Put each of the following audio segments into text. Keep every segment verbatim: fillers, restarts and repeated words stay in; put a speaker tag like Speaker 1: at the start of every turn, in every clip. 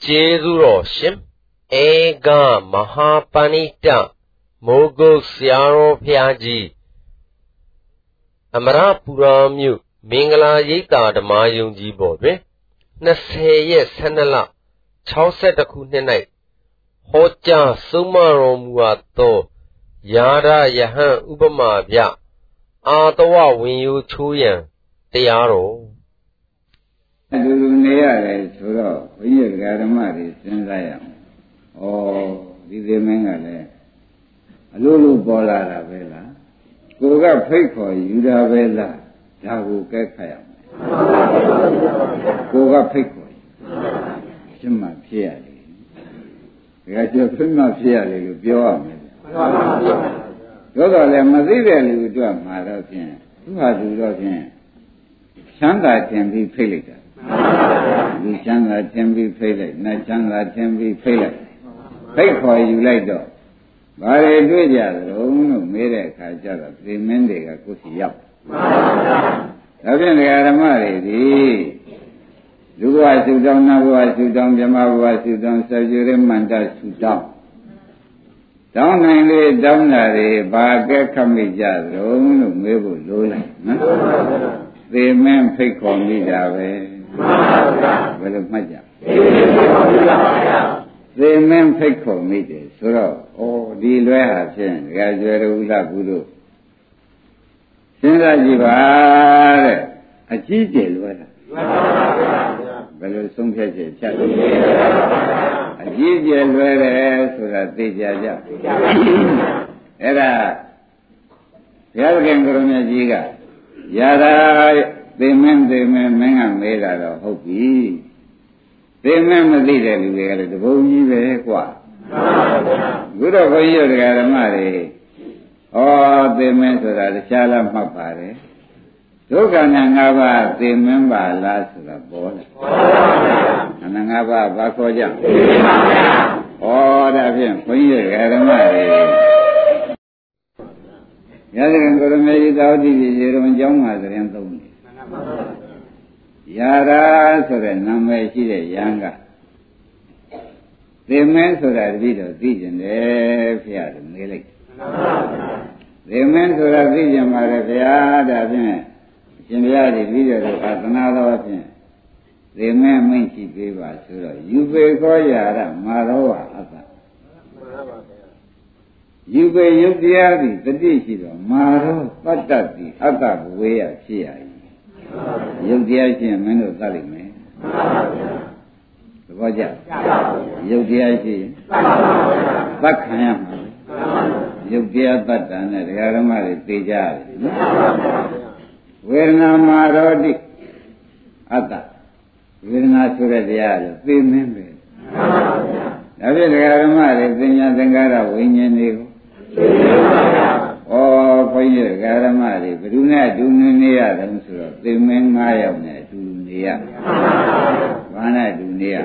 Speaker 1: Jezuro Shim Ega Mahapanita Mogo Siaro Piaji Amara Puramyu Mingala Yita the Mayung Jibobe Naseye Sanala Chauset Night Hoja Sumaromuato Yara Yahan Ubama Bia Atawa when you chuyan Tiaro
Speaker 2: Neare Suro, we Garamari, Sendaya. Oh, the Mengale. A Lulu Bola Vela. Goga Pico, Yuda Vela, Dagu Gekaya. Goga Pico. Shima Piali. Got your prima Piali, you pure me. Goga Lemazia, you do a Marapian. Who are you looking? Shanga can be Pilita. You Shanga can be Pilita, not Shanga can be Pilita. Pay for you like that. But I do it, oh, no, made a Kajara, the Mendega Kusi up. I've been the Aramari. Do I sit down now? I sit down, Jamaru, I sit down, surgery, Manda, sit down. Down and lay down there, Baga Kamija, oh, no, maybe Lola. The men pick on me that way. Well, of Maja. The men pick on me this. So, oh, the lawyer, Gajuela Guru. Since I give a Gigi, well, some catches chat. A Gigi, where so that they judge. Era Yalgan Giga. Yada, they meant they men made out of Hopi. They meant the leader, we had the Bogi, the Equa. Good over you, the Aramari. Oh, they meant that the Shalam Papare. Look at Nangava, they remember last of the ball. And Nangava Bakoja. Oh, that's him, for you, Aramari. Yagan Goromay Daudi, Jeroman Jama, the Anthony. Yara, so that Namay Chile, Yanga. They meant so that video, vision, the Fiat, Milik. They meant so that vision, Marafia, Jimbiadi, video, another thing. They meant Minky Biva, so you be Goya, Maroa. You be Yudiadi, the Dishiro, Maro, Patati, Atab, way of Chia. Yudiashi and Mendo Salime. The Vaja. Yudiashi. Bakayam. Yudia Batan, the Aramari, Pija. Where now Marodi? Ata. We're not sure the other. Three members. I will Aramari, Vinya Dengara, Winyan. Oh, for you, Garamari, but do not do near them, sir. They men my own, do near. One I do near.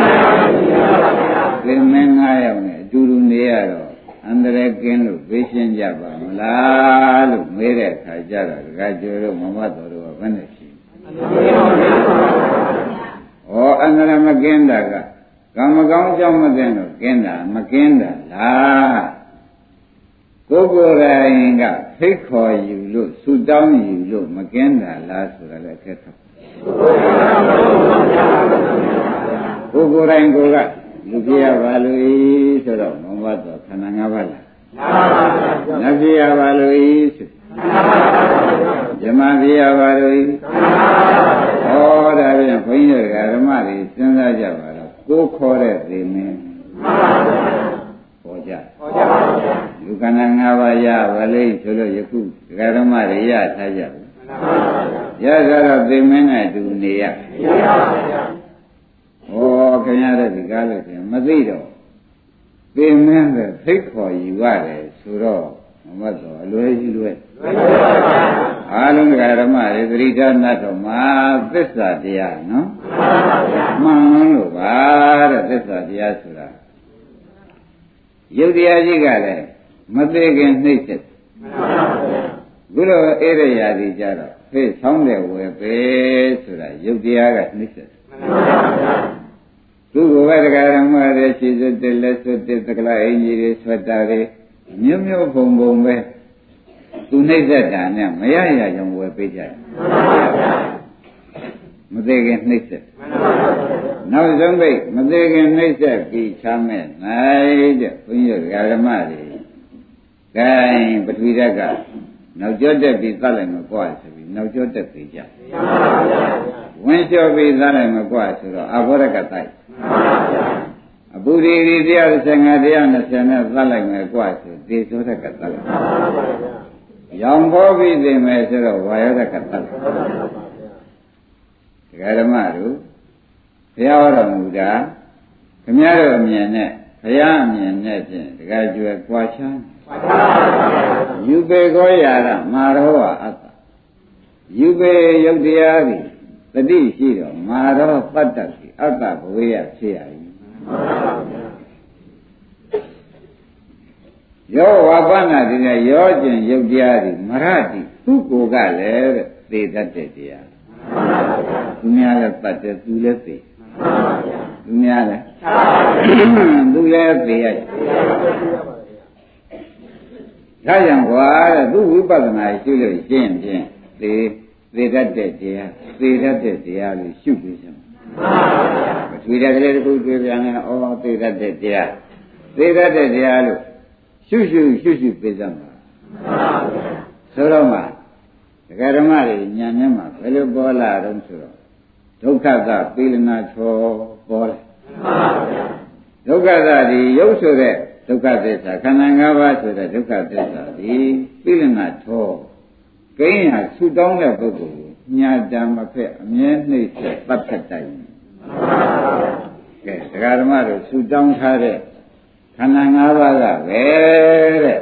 Speaker 2: They men my own, do near. Under again, vision Java, Lalu, Mere, Kajara, Gajoro, Mamado, Veneshi. Oh, under a Magenda, Gamagam Jamadeno, Genda, Magenda, La. Gogora inga, pick for you look, so down you look, Magenda last for a letter. Gogora and Goga, Lugia Valui, so don't know what the Kanangavala. Navia Valui, Jamavia Valui, all that in Queen Garamari, Senda Java, go call it the name. You can have a ya, Valay, Solo Yaku, Garamari, Taja. Yes, I the men I do near. Oh, Canada, the Galaxy, Madido. The men that pick for you are Suro, Mazo, Louis, Louis. I don't Garamari, the return that of my Vista, dear, no? Manu, ah, Vista, dear, Sura. Yudiaji Gale, Madigan Nature. Guru area di Jara, face sound there were base, Yudiaga Nature. Two တကရမရဲရှိစတဲ့လက်စွပ်တဲ့သကလာအင်ကြီးတွေဆွတ်တာတွေမျိုးမျိုးပုံပုံပဲသူနှိမ့်သက်တာနဲ့မရရကြောင်ဝယ်ပေးကြတယ်မသေးခင်နှိမ့်သက်နောက်ဆုံးပိတ်မသေးခင်နှိမ့်သက်ပြီးချမ်းမဲ့နိုင်တဲ့ဘုန်းကြီးတို့ဓမ္မတွေဂိုင်းပထဝီဓာတ်ကနောက်ကျောတက်ပြီးသတ်လိုက်မကွာဆိုပြီးနောက်ကျောတက်ပြီးကြဝင်းလျှော်ပြီးသတ်လိုက်မကွာဆိုတော့အဘောဓကတိုက်အပူရီရီတရား၁၅တရား၂၀နဲ့သတ်လိုက်မယ်ကွာဆိုသေသောဓကတိုက်ရောင်ဘောပြီးသိမယ်ဆိုတော့ဝါယောဓကတိုက်ဒကာဓမ္မတို့ဘုရားဟောတော်မူတာခမည်းတော်အမြင်နဲ့ဘုရားအမြင်နဲ့ဖြင့်ဒကာကျွယ်ကွာချမ်းယူပေကောရာရမာရောဝအတ္တယူပေယုတ်တရားသည်တတိရှိတော်မာရောပတ္တတိအတ္တဘဝေယဖြစ်ရ၏ယောဝပန္နာတိနဲ့ယောကျင်ယုတ်တရားသည်မရတိသူ့ကိုယ်ကလည်းသေတတ်တဲ့တရားသူများလည်းပတ်တယ်သူလည်းသေသူများလည်းသူလည်းသေရဒါကြောင့်ကွာတဲ့သူဝိပဿနာရှုလို့ရှင်းဖြင့်သေသေတတ်တဲ့တရားသေတတ်တဲ့တရားလို့ရှုပြီးစမ်းပထဝီဓာတ်ကလေးတစ်ခုတွေ့ပြန်ရင်ဩသေတတ်တဲ့တရားသေတတ်တဲ့တရားလို့ရှုရှုရှုရှုပြီးစမ်းပါဆိုတော့မှဒကာဓမ္မတွေဉာဏ်နဲ့မှဘယ်လိုပေါ်လာတော့ဆိုတော့ဒုက္ခသပိလနာချောပေါ်လာဒုက္ခသဒီရုပ်ဆိုတဲ့ဒုက္ခသစ္စာခန္ဓာ၅ပါးဆိုတဲ့ဒုက္ခသစ္စာဒီပိလနာထောကိန်းဟာဆူတောင်းတဲ့ပုဂ္ဂိုလ်ကိုညာတံမဖက်အမြဲနှိမ့်ဆက်ပတ်ဖက်တိုင်ကဲဒကာဓမ္မတို့ဆူတောင်းထားတဲ့ခန္ဓာ၅ပါးကပဲတဲ့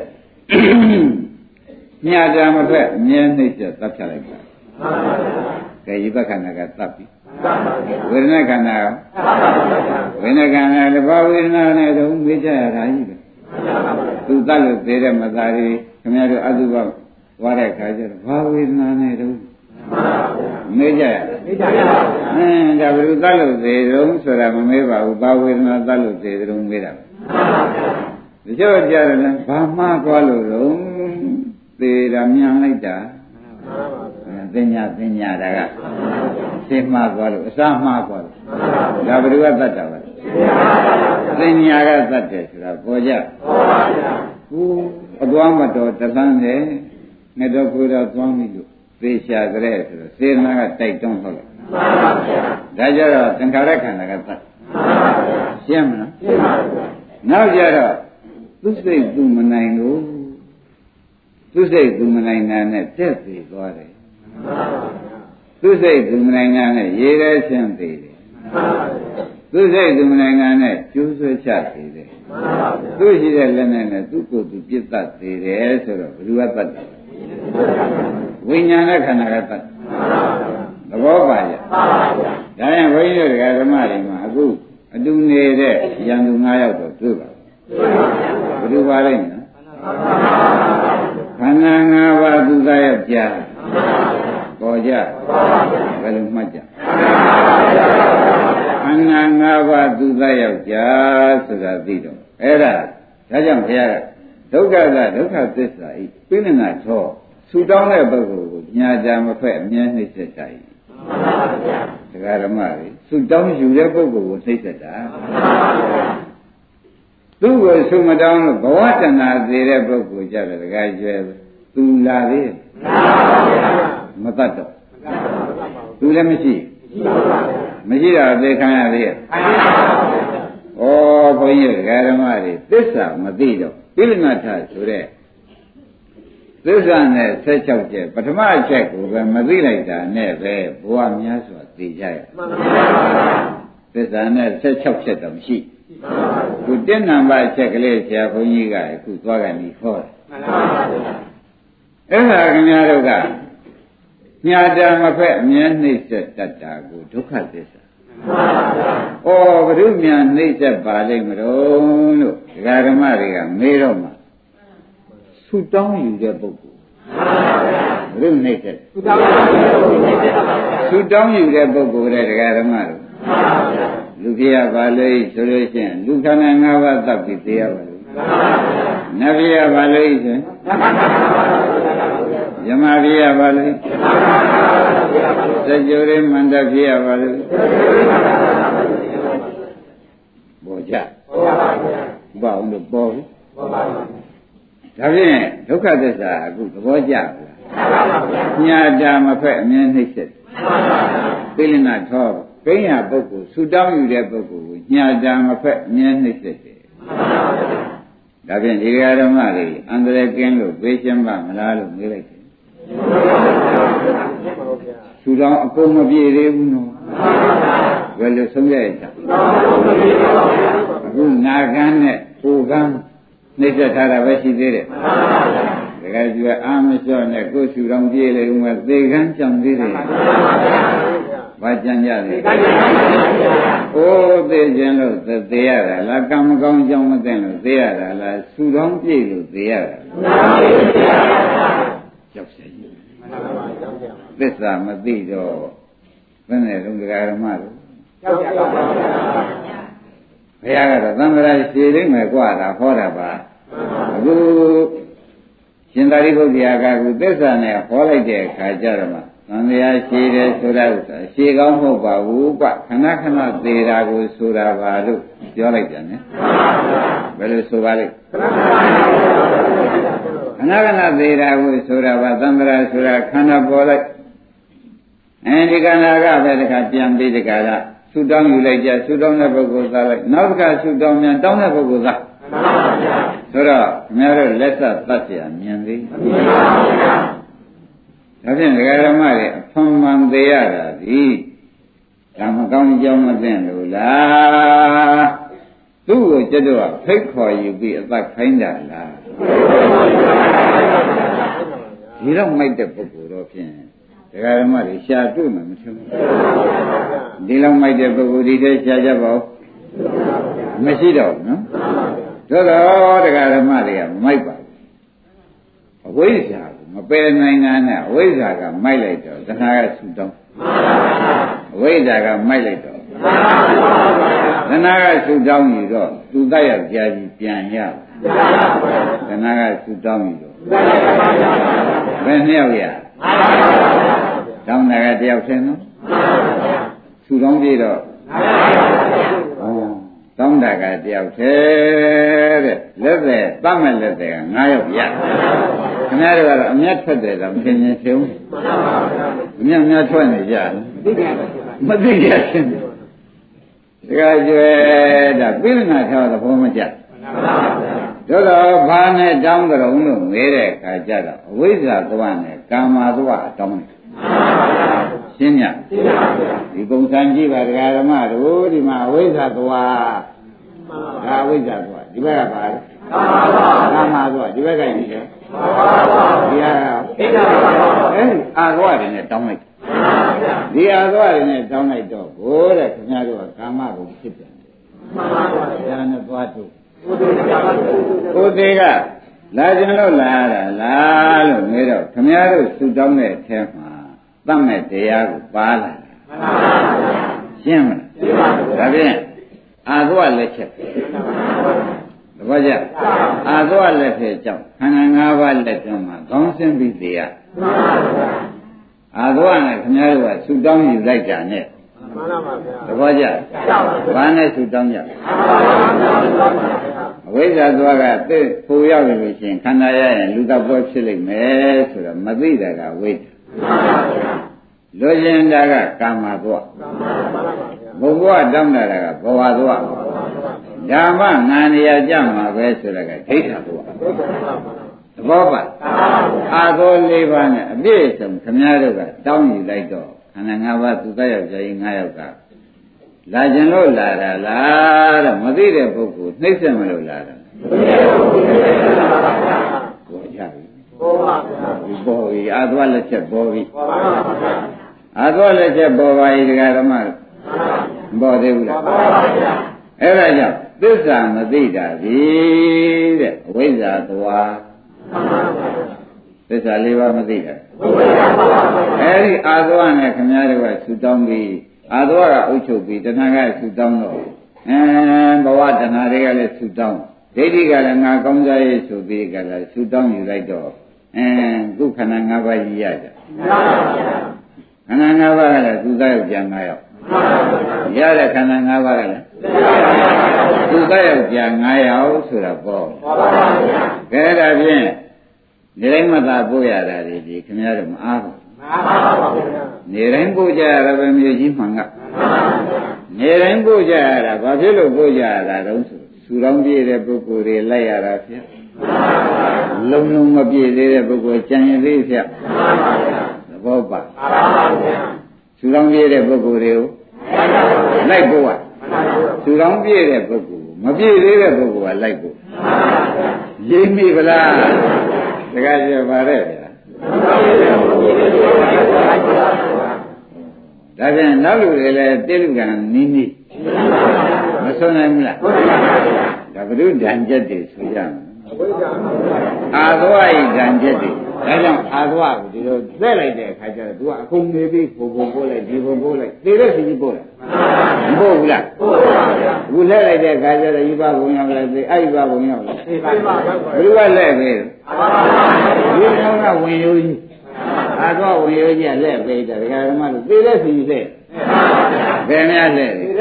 Speaker 2: ညာတံမဖက်အမြဲနှိမ့်ဆက်ပတ်ဖက်လိုက်တာကဲဒီဘက်ခန္ဓာကသတ်ပြီဝေဒနာခန္ဓာရောဝေဒနာခန္ဓာလည်းဘာဝေဒနာနဲ့တော့မေးကြရတာကြီးပဲသူတတ်လို့သေးတဲ့မသားတွေခင်ဗျားတို့အတုဘဝါတဲ့ခါကျတော့ဘာဝေဒနာနဲ့တော့မေးကြရမေးကြရအင်းဒါဘယ်လိုတတ်လို့သေးတုံးဆိုတာမမေးပါဘူးဘာဝေဒနာတတ်လို့သေးတုံးမေးတာဒီကြောကြတယ်လဲဘာမှသွားလို့တော့သေတာမြန်လိုက်တာသင်ညာသင်ညာတာကသိမှားသွားလို့အစမှားသွားလို့ဒါဘယ်သူကသတ်တာလဲသင်ညာကသတ်တယ်ဆိုတာပေါ်ကြဟုတ်အသွားမတော်တလန်းတယ်ငါတော့ကိုယ်တော့သွားပြီလို့သေချာကြတဲ့ဆိုတော့စေတနာကတိုက်တွန်းဟုတ်လားဒါကြတော့သင်္ခါရခန္ဓာကသတ်ရှင်းမလားရှင်းပါဘူးနောက်ကြတော့သူစိတ်သူမနိုင်လို့သူစိတ်သူမနိုင်တာနဲ့တက်ပြီးသွားတယ်သူစိတ်သူမနိုင်တာနဲ့ရေရဲရှင်းသေးတယ်သူစိတ်သူမနိုင်တာနဲ့ကျိုးဆွဲချသေးတယ်သူရှိတဲ့လက်နဲ့နဲ့သူ့ကိုယ်သူပြစ်တတ်သေးတယ်ဆိုတော့ဘယ်သူကတတ်တယ်ဝိညာဏခန္ဓာကတတ်သဘောပါရဲ့ဒါရင်ဘုန်းကြီးတို့ဓမ္မတွေမှာအခုအတူနေတဲ့ရန်သူ၅ယောက်တော့တွေ့ပါဘူးဘယ်သူပါလိမ့်မလဲခန္ဓာ၅ပါးသူသားယောက်ျားပေါ်ကြဘယ်လိုမှတ်ကြခန္ဓာ၅ပါးသူသားယောက်ျားဆိုတာသိတော့အဲ့ဒါဒါကြောင့်ဘုရားကဒုက္ခကဒုက္ခသစ္စာဤပိဋကထောဆူတောင်းတဲ့ပုဂ္ဂိုလ်ကိုညာကြမဖက်အမြဲနှိမ့်ဆက်တာဤဒကာဓမ္မတွေဆူတောင်းယူတဲ့ပုဂ္ဂိုလ်ကိုနှိမ့်ဆက်တာသူ့ကိုဆူမတောင်းလို့ဘဝတဏှာသေးတဲ့ပုဂ္ဂိုလ်ကြတယ်ဒကာကျွဲသူလာသေးမတတ်တော့သူလည်းမရှိမရှိတော့သိခံရသေးရဲ့ဩဘုန်းကြီးဒကာဓမ္မတွေသစ္စာမသိတော့ပိဋကထဆိုတဲ့သစ္စာနဲ့၁၆ချက်ပထမအချက်ကိုပဲမသိလိုက်တာနဲ့ပဲဘဝများစွာသိကြရသစ္စာနဲ့၁၆ချက်တော့မရှိခုတက်နံပါတ်အချက်ကလေးဆရာဘုန်းကြီးကအခုသွားကန်ပြီးဟောတယ်အဲ့ဒါခင်ဗျားတို့ကညာတံမဖက်အမြဲနှိမ့်ဆက်တတ်တာကိုဒုက္ခသစ္စာဩဘုရုမြန်နှိမ့်ဆက်ပါလိမ့်မလို့လို့ဒကာဓမ္မတွေကမေးတော့မှဆူတောင်းယူတဲ့ပုဂ္ဂိုလ်ဘုရုနှိမ့်ဆက်ဆူတောင်းယူတဲ့ပုဂ္ဂိုလ်တဲ့ဒကာဓမ္မတို့လူဖြစ်ရပါလို့ဆိုလို့ရှိရင်လူခန္ဓာ၅ပါးသတ်ပြီးသိရပါလို့နတ်ဖြစ်ရပါလို့ဆိုရင်ယမဖြစ်ရပါလို့စကြဝဠာမန္တဖြစ်ရပါလို့ပေါ်ကြဘောအောင်လို့ပေါ်ပြီဒါဖြင့်ဒုက္ခသစ္စာအခုသဘောကျဘူးညာတာမဖက်အမြဲနှိမ့်ဆက်ပိလနာထောကိညာပုဂ္ဂိုလ်ဆူတောင်းယူတဲ့ပုဂ္ဂိုလ်ကိုညာတာမဖက်အမြဲနှိမ့်ဆက်တယ်ဒါဖြင့်ဒီဃာဓမ္မတွေအန္တရာယ်ကင်းလို့ပေးရှင်းပါမလားလို့မေးလိုက်တယ်ဆူတောင်းအကုန်မပြေသေးဘူးနော်ဘယ်လိုဆုံးရကြအခုနာကန်းနဲ့ပူကန်းနှိမ့်ဆက်ထားတာပဲရှိသေးတယ်တကယ်ကြွယ်အာမလျှော့နဲ့ကိုယ်ဆူတောင်းပြေလေဦးမယ်သေကန်းကြောင်သေးတယ်ဘာကြံကြလဲ။အိုးသိခြင်းလို့သေရတာလားကံမကောင်းကြောင်းမသိလို့သေရတာလားဆူတောင်းပြည့်လို့သေရတာ။ကြောက်စရာကြီး။သစ္စာမသိတော့ဘယ်နဲ့လုံးတရားဓမ္မလို့ကြောက်ကြပါဘူး။ဘုရားကတော့သံဃာရှည်လိမ့်မယ်กว่าတာဟောတာပါ။အခုရှင်သာရိပုတ္တရာကကသစ္စာနဲ့ဟောလိုက်တဲ့အခါကျတော့မှသံဃာရှိတယ်ဆိုတာဥစ္စာရှည်ကောင်းမဟုတ်ပါဘူးကွခဏခဏသေးတာကိုဆိုတာပါလို့ပြောလိုက်ပြန်တယ်ဘယ်လိုဆိုပါလိမ့်ခဏခဏသေးတာကိုဆိုတာပါသံဃာဆိုတာခန္ဓာပေါ်လိုက်အဲဒီခန္ဓာကပဲတခါပြန်ပြီးတခါလားဆူတောင်းယူလိုက်ကြဆူတောင်းတဲ့ပုဂ္ဂိုလ်သားလိုက်နောက်တစ်ခါဆူတောင်းပြန်တောင်းတဲ့ပုဂ္ဂိုလ်သားဆိုတော့ခင်ဗျားတို့လက်ဆက်သတ်เสียမြင်သေးမမြင်ပါဘူးဗျာဒါဖြင့်ဒကာဓမ္မတွေအဖွန်မှန်သေးရတာဒီဒါမကောင်းကြောင်းမသိလို့လားသူ့ကိုကျွတ်တော့ဖိတ်ခေါ်ယူပြီးအသက်ခိုင်းတာလားဒီတော့မိုက်တဲ့ပုဂ္ဂိုလ်တော့ဖြင့်ဒကာဓမ္မတွေရှာတွေ့မှမထင်ဘူးဒီလောက်မိုက်တဲ့ပုဂ္ဂိုလ်ဒီတည်းရှာကြပါဦးမရှိတော့ဘူးနော်သို့တော့ဒကာဓမ္မတွေကမိုက်ပါအဝိဇ္ဇာမပယ်နိုင်တာနဲ့အဝိဇ္ဇာကမိုက်လိုက်တော့တဏှာကဆူတောင်းအဝိဇ္ဇာကမိုက်လိုက်တော့တဏှာကဆူတောင်းပြီးတော့သူတတ်ရကြာကြီးပြန်ရတဏှာကဆူတောင်းပြီးတော့ဘယ်နှစ်ယောက်ရတောင်းတာကတယောက်ဆင်းနော်ဆူတောင်းပြီးတော့တောင်းတာကတယောက်သေးတဲ့လက်သက်တတ်မဲ့လက်သက်က၅ယောက်ရခင်ဗျားတို့ကတော့အမျက်ထွက်တယ်တော့မသိရင်ရှုံးအမျက်များထွက်နေကြမသိကြရှင်တကယ်ကျွဲဒါပြိဿနာထားတဲ့ဘောမကြတို့တော့ဘာနဲ့တောင်းကြုံလို့မေးတဲ့အခါကျတော့အဝိဇ္ဇာသွားနဲ့ကာမသွားတောင်းတယ်ရှင်းညဒီပုံစံကြည့်ပါဒကာဓမ္မတို့ဒီမှာအဝိဇ္ဇာသွားဒါအဝိဇ္ဇာသွားဒီဘက်ကပါလဲကာမသွားဒီဘက်ကကြီးတယ်ဒီဟာအဲဒီအာသွားတယ်နဲ့တောင်းလိုက်ဒီအာသွားတယ်နဲ့တောင်းလိုက်တော့ဘိုးတဲ့ခင်ဗျားတို့ကကာမကိုဖြစ်ပြန်တယ်မှန်ပါပါဘုရားနဲ့သွားတို့ကိုယ်သေးကလာကြလို့လာရတာလားလို့မေးတော့ခင်ဗျားတို့ဆူတောင်းတဲ့အထဲမှာသတ်မဲ့တရားကိုပါလာမှန်ပါပါရှင်းမလားရှင်းပါဘူးဒါဖြင့်အာသွားလက်ချက်သဘောကျအာသွားလက်ဖြင့်ကြောင့်ခန္ဓာ၅ပါးလက်တွင်းမှာခေါင်းဆင်းပြီးသေးရအာသွားနဲ့ခင်ဗျားတို့ကဆူတောင်းယူလိုက်တာနဲ့မှန်ပါပါဗျာသဘောကျဘာနဲ့ဆူတောင်းကြအဝိဇ္ဇာသွားကသိဖို့ရောက်နေလို့ရှိရင်ခန္ဓာရရင်လူတော်ပွဲဖြစ်လိမ့်မယ်ဆိုတော့မသိတာကဝိဇ္ဇာလိုချင်တာကကာမသွားဘုံဘဝတောင်းတာကဘဝသွားဓမ္မငါနေရာကြမှာပဲဆိုတော့ကဒိဋ္ဌသွားသဘောပါအာသောလေးပါးနဲ့အပြည့်စုံခမည်းတော်ကတောင်းယူလိုက်တော့ခန္ဓာ၅ပါးသူတတ်ရောက်ကြရင်၅ယောက်ကလာကျင်လို့လာတာလားတဲ့မသိတဲ့ပုဂ္ဂိုလ်နှိမ့်ဆက်မလို့လာတာဘောကြပြီဘောပါဗျာဒီဘောကြီးအာသွားလက်ချက်ဘောကြီးဘောပါဗျာအာသွားလက်ချက်ဘောပါကြီးတရားဓမ္မဘောသေးဘူးလားဘောပါဗျာအဲ့ဒါကြောင့်သစ္စာမသိတာဒီတဲ့အဝိဇ္ဇာသွားသစ္စာလေးပါးမသိတာအဲ့ဒီအာသွားနဲ့ခင်ဗျားတို့ကဆူတောင်းပြီးအာသောကဥချုပ်ပြီးတဏှာကဆူတောင်းတော့အဲဘဝတဏှာတွေကလည်းဆူတောင်းဒိဋ္ဌိကလည်းငါကောင်းစားရေးဆိုပြီးကလည်းဆူတောင်းယူလိုက်တော့အဲခုခန္ဓာ၅ပါးကြီးရကြခန္ဓာ၅ပါးကလည်းသူသားယောက်ျား၅ယောက်ရတဲ့ခန္ဓာ၅ပါးကလည်းသူသားယောက်ျား၅ယောက်ဆိုတာပေါ့ကဲဒါဖြင့်နေတိုင်းမသာပို့ရတာဒီခင်ဗျားတို့မအားဘူးနေတိုင်းပို့ကြရတာပဲမြေကြီးမှန်ကနေတိုင်းပို့ကြရတာဘာဖြစ်လို့ပို့ကြရတာတုံးဆိုဆူတောင်းပြည့်တဲ့ပုဂ္ဂိုလ်တွေလိုက်ရတာဖြင့်လုံးလုံးမပြည့်သေးတဲ့ပုဂ္ဂိုလ်ကြံရသေးဖြင့်သဘောပါဆူတောင်းပြည့်တဲ့ပုဂ္ဂိုလ်တွေကိုလိုက်ပို့ရဆူတောင်းပြည့်တဲ့ပုဂ္ဂိုလ်မပြည့်သေးတဲ့ပုဂ္ဂိုလ်ကလိုက်ပို့ရင်းမိဗလားတခါကျပါတဲ့ဗျာဒါပြန်နောက်လူတွေလည်းတိလူကံနီးနီးမဆုံးနိုင်ဘူးလားဒါဘုရုဒံချက်တွေဆိုကြမယ်အာသောဤဒံချက်တွေဒါကြောင့်အာသောကိုဒီလိုသက်လိုက်တဲ့အခါကျတော့ तू ကအကုန်နေပြီးပုံပုံပို့လိုက်ဒီပုံပို့လိုက်သေတဲ့စီကြီးပို့လိုက်မပို့ဘူးလားပို့ပါဗျာအခုလက်လိုက်တဲ့အခါကျတော့ဤဘဘုံရောက်လိုက်သေအဲ့ဒီဘဘုံရောက်လိုက်သေပါပါဘုရားလက်ပဲဒီကောင်ကဝင်ရိုးကြီးအာသောဝင်ရိုးကြီးကလက်ပဲတယ်ဒကာဓမ္မတို့သေတဲ့စီကြီးလက်ဘယ်များလက်လဲ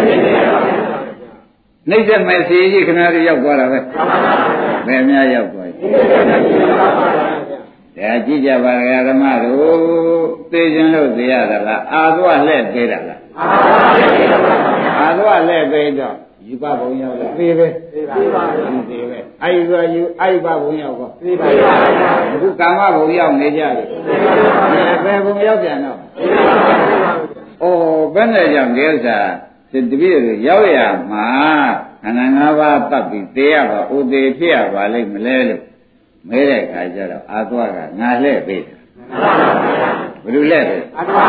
Speaker 2: နှိမ့်တဲ့မဲ့စီကြီးခင်ဗျားတို့ရောက်သွားတာပဲဘယ်များရောက်သွားပြီဒါကြည့်ကြပါဒကာဓမ္မတို့သိခြင်းလို့သိရတာလားအာသောလက်သေးတာလားအာသောလက်သေးတော့ယူပဘုံရောက်လဲသေပဲသေပါဘူးသေပဲအဲ့ဒီဆိုယူအဲ့ဒီပဘုံရောက်ကောသေပါဘူးအခုကာမဘုံရောက်နေကြတယ်ဘယ်ဘုံရောက်ပြန်တော့ဩဘယ်နဲ့ကြောင့်ဒီဥစ္စာတပည့်တွေရောက်ရမှာခန္ဓာ၅ပါးတတ်ပြီးသေရပါဥသေးဖြစ်ရပါလိမ့်မလဲလို့မဲတဲ့ခါကျတော့အာသွားကငါလှဲ့ပေးတာဘယ်လိုလှဲ့ပေး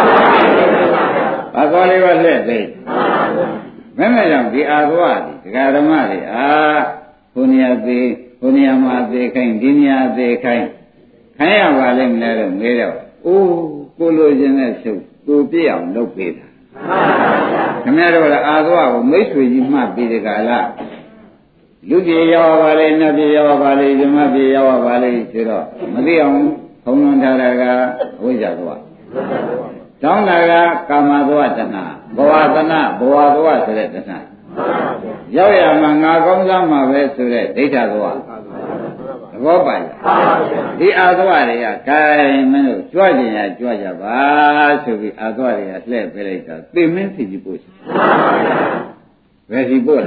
Speaker 2: အာသွားလေးကလှဲ့ပေးမင်းမကြောင့်ဒီအာသွားဒီဒကာဓမ္မတွေအာဘုန်းကြီးသေးဘုန်းကြီးမှာသေးခိုင်းဒီနေရာသေးခိုင်းခိုင်းရပါလိမ့်မလဲလို့မဲတော့အိုးကိုလိုချင်တဲ့ရှုပ်ကိုပြည့်အောင်လုပ်ပေးတာခင်ဗျားတို့ကအာသွားကိုမိတ်ဆွေကြီးမှတ်ပြီးဒီကလာလူပြေရောက်ပါလေနတ်ပြေရောက်ပါလေဓမ္မပြေရောက်ပါလေဆိုတော့မသိအောင်ဖုံးလွှမ်းထားတာကအဝိဇ္ဇာသွားတောင်းတာကကာမသွားတဏဘဝတဏဘဝသွားဆိုတဲ့တဏရောက်ရမှာငါကောင်းစားမှာပဲဆိုတဲ့ဒိဋ္ဌသွားသဘောပါလားဒီအာသွားတွေကဂိုင်းမင်းတို့ကြွကြင်ရကြွကြပါဆိုပြီးအာသွားတွေကလှည့်ပေးလိုက်တော့သိမင်းစီကြီးပို့စီဘယ်စီပို့လဲ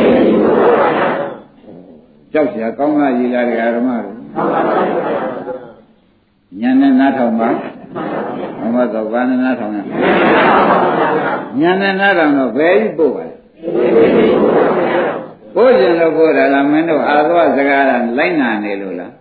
Speaker 2: ကြောက်เสียကောင်းလားရည်လားဓမ္မတို့ညာနဲ့နားထောင်ပါဘုမသောဘာနဲ့နားထောင်ရညာနဲ့နားထောင်တော့ဘယ်ကြီးပို့ပါလဲပို့ခြင်းလို့ပို့တာလားမင်းတို့အာသောစကားလားလိုက်နာနေလို့လား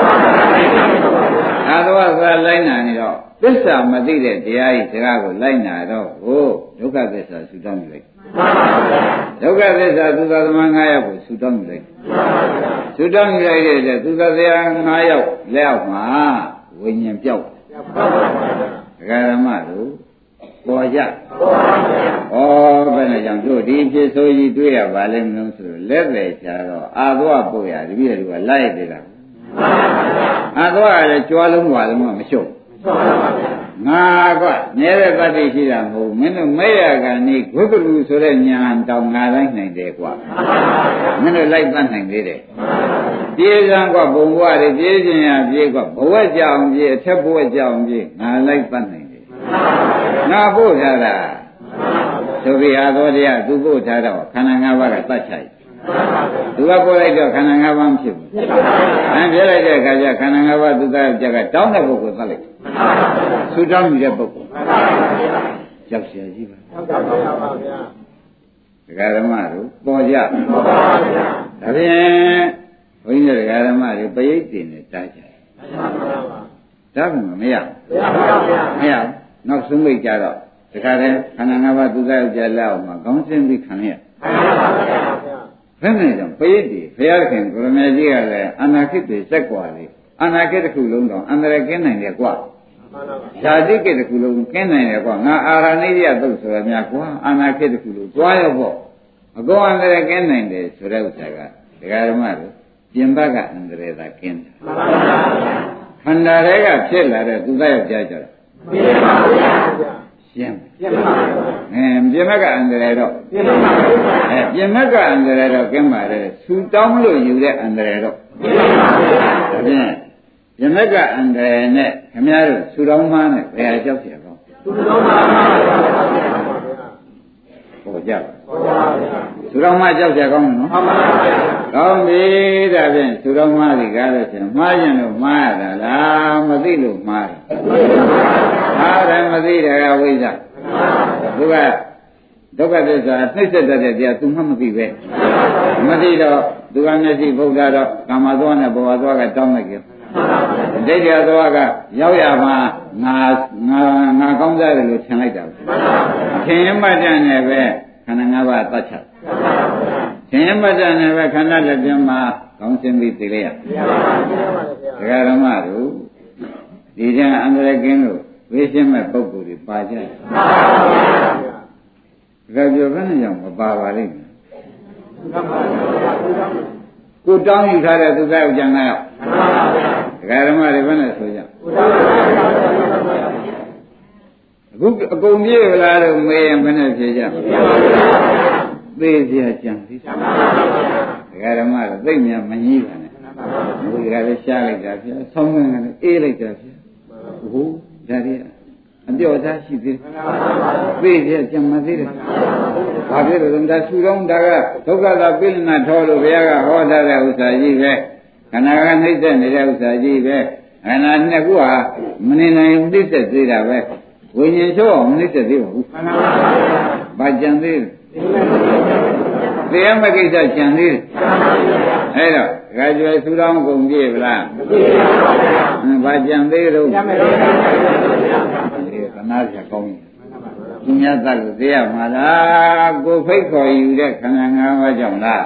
Speaker 2: အာသောစကားလိုက်နာနေတော့သစ္စာမသိတဲ့တရားကြီးစကားကိုလိုက်နာတော့ဟိုဒုက္ခသစ္စာဆူတောင်းယူလိုက်ဒုက္ခသစ္စာသူသာသမ၅ယောက်ကိုဆူတောင်းယူလိုက်ဆူတောင်းယူလိုက်တဲ့သူသာတရား၅ယောက်လက်အောက်မှာဝိညာဉ်ပြောက်ဒကာဓမ္မတို့ပေါ်ကြဩဘယ်နဲ့ကြောင့်တို့ဒီဖြစ်ဆိုကြီးတွေ့ရပါလိမ့်မလို့ဆိုတော့လက်ပဲချာတော့အာသွားပို့ရတပည့်တွေကလိုက်သေးတာအာသွားကလည်းကြွားလုံးပါလုံးမရှုပ်ငါကမြဲတဲ့တတ္တိရှိတာမဟုတ်မင်းတို့မဲ့ရကနေဂုက္ကလူဆိုတဲ့ညာတောင်ငါလိုက်နိုင်တယ်ကွာမင်းတို့လိုက်တတ်နိုင်သေးတယ်ပြေးစံကဘုံဘဝတွေပြေးခြင်းရပြေးကဘဝကြောင်ပြေးအထက်ဘဝကြောင်ပြေးငါလိုက်တတ်နိုင်တယ်ငါပို့ထားတာသူပြီးဟာတော်တရားသူပို့ထားတော့ခန္ဓာ၅ပါးကတတ်ချိုက်သူကပို့လိုက်တော့ခန္ဓာ၅ပါးမဖြစ်ဘူး။အဲပြလိုက်တဲ့အခါကျခန္ဓာ၅ပါးသူသားကြကတောင်းတဲ့ပုဂ္ဂိုလ်သတ်လိုက်။ဆူတောင်းနေတဲ့ပုဂ္ဂိုလ်ရောက်เสียကြီးပါ။ဟုတ်ပါပါဗျာ။ဒကာဓမ္မတို့ပေါ်ကြ။ဟုတ်ပါဗျာ။ဒါဖြင့်ဘုန်းကြီးတို့ဒကာဓမ္မတွေပရိတ်တင်နဲ့တားကြတယ်။မှန်ပါပါ။ဒါကမရဘူး။မရပါဘူး။မရဘူး။နောက်ဆုံးမိတ်ကြတော့ဒကာတဲ့ခန္ဓာ၅ပါးသူသားကြလက်အောင်မှာခေါင်းစင်းပြီးခံရ။မှန်ပါပါဗျာ။ဘယ်နဲ့ကြောင့်ပရိသေဘုရားခင်ကိုရမေကြီးကလည်းအနာခိတ္တိစက်ကွာလေအနာခိတ္တခုလုံးတော့အန္တရာယ်ကင်းနိုင်တယ်ကွာဇာတိကိတခုလုံးကင်းနိုင်တယ်ကွာငါအာရဏိယသုတ်ဆိုရမြကွာအာနာကိတခုလုံးတွားရောပေါ့အကောင်အန္တရာယ်ကင်းနိုင်တယ်ဆိုတဲ့ဥစ္စာကဒကာဓမ္မတို့ပြင်ဘက်ကအန္တရာယ်သာကင်းတယ်ခန္ဓာတွေကဖြစ်လာတဲ့သူသားယောက်ျားကြတော့ပြင်ပါဗျာရှင်းပြင်ပါအဲပြင်ဘက်ကအန္တရာယ်တော့ပြင်ပါအဲပြင်ဘက်ကအန္တရာယ်တော့ကင်းပါတယ်ဆူတောင်းလို့ယူတဲ့အန္တရာယ်တော့ပြင်ပါဗျာယမကအန္တရာယ်နဲ့ခင်ဗျားတို့ဆူတောင်းမှနဲ့ဘယ်ဟာကြောက်เสียကောဆူတောင်းမှပါဗျာဟောကြပါဟောပါဗျာဆူတောင်းမှကြောက်เสียကောင်းနော်မှန်ပါဗျာကောင်းပြီဒါဖြင့်ဆူတောင်းမှဒီကားလို့ရှင်မှားရင်တော့မှားရတာလားမသိလို့မှားတာအားတယ်မသိတယ်ကဝိဇ္ဇာသူကဒုက္ခသစ္စာနှိစ္စတတ်တဲ့တရား तू မှမသိပဲမသိတော့သူကမျက်စိဗုဒ္ဓတော့ကာမသောနဲ့ဘဝသောကတောင်းလိုက်ကြဒိဋ္ဌိသောကရောက်ရမှာငါငါငါကောင်းစားတယ်လို့ထင်လိုက်တာထင်ရင်မှတ်တယ်နဲ့ပဲခန္ဓာ၅ပါးသတ်ချက်ထင်ရင်မှတ်တယ်နဲ့ပဲခန္ဓာလက်ပြင်းမှာကောင်းစင်ပြီးသိလိုက်ရဒကာဓမ္မတို့ဒီကျန်အန္တရာယ်ကင်းလို့ဝိရှင်းမဲ့ပုဂ္ဂိုလ်တွေပါကြတယ်ဒကာပြောဘယ်နဲ့ကြောင့်မပါပါလိမ့်မယ်ကိုတောင်းယူထားတဲ့သူကကြံလာရောက်ဒကာဓမ္မတွေဘယ်နဲ့ဆိုကြအခုအကုန်ပြေလာတော့မေးရင်ဘယ်နဲ့ဖြေကြသေเสียကြံသေးဒကာဓမ္မတွေသိမြတ်မကြီးပါနဲ့ဘုရားလည်းရှားလိုက်တာဖြာဆောင်းကလည်းအေးလိုက်တာဖြာဟိုဒါရီအပြောသားရှိသေးသိเสียကြံမသေးတယ်ဘာဖြစ်လို့လဲဒါဆူတော့ဒါကဒုက္ခသာပိဋကထောလို့ဘုရားကဟောထားတဲ့ဥစ္စာကြီးပဲခန္ဓာကနှိမ့်သက်နေတဲ့ဥစ္စာကြီးပဲခန္ဓာနှစ်ခုဟာမနေနိုင်နှိမ့်သက်သေးတာပဲဝိညာဉ်ချုပ်အောင်မနှိမ့်သက်သေးပါဘူးဘာကြံသေးလဲတရားမကိစ္စကြံသေးတယ်အဲ့တော့ခါကျွယ်ဆူတောင်းကုန်ပြေဗလားမပြေပါဘူးဘာကြံသေးတော့ကြံမယ်လို့ခဏကြာကောင်းပြီသူများသတ်လို့သိရမှာလားကိုဖိတ်ခေါ်ယူတဲ့ခန္ဓာ၅ပါးကြောင့်လား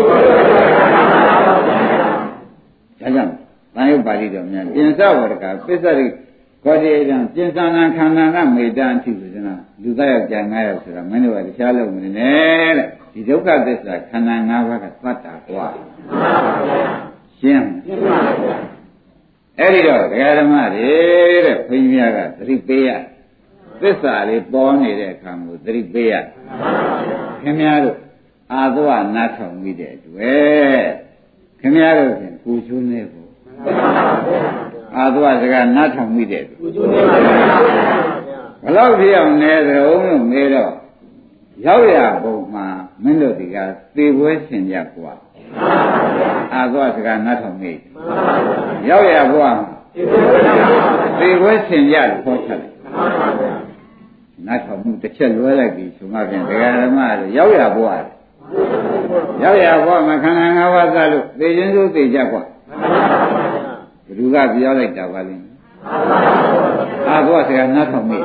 Speaker 2: ဒါကြောင့်သံယုတ်ပါဠိတော်များပြင်စဝရကပစ္စရိခေါ်တဲ့ကြောင့်ပြင်စနာခန္ဓာကမေတ္တာအထိဆိုကြတာလူသားယောက်ျား၅ယောက်ဆိုတာမင်းတို့ကတရားလုံးမနေနဲ့တဲ့ဒီဒုက္ခသစ္စာခန္ဓာ၅ပါးကသတ်တာကွာရှင်းအဲ့ဒီတော့ဒကာဓမ္မတွေတဲ့ဘုန်းကြီးများကသတိပေးရသစ္စာလေးပေါ်နေတဲ့အခါမှာသတိပေးရခင်များတို့အာသဝနားထောင်မိတဲ့တွေ့ခင်များတို့ဖြင့်ကိုချိုးနေဖို့အာသဝစကားနားထောင်မိတဲ့ကိုချိုးနေပါဘယ်လောက်ဖြစ်အောင်လဲသရုံးလို့မေးတော့ရောက်ရပုံမှာမင်းတို့ဒီကသေပွဲရှင်ကြကွာအာသဝစကားနားထောင်မိရောက်ရဘုရားသေပွဲရှင်ကြလို့ခေါ်ချတယ်နားထောင်မှုတစ်ချက်လွဲလိုက်ပြီဆိုမှပြန်ဒကာဓမ္မတွေရောက်ရဘွားရောက်ရဘွားမှာခန္ဓာ၅ပါးသလို့သိချင်းစိုးသိကြကွာဘယ်သူကပြောလိုက်တာပါလဲအာဘွားဆရာနားထောင်မိ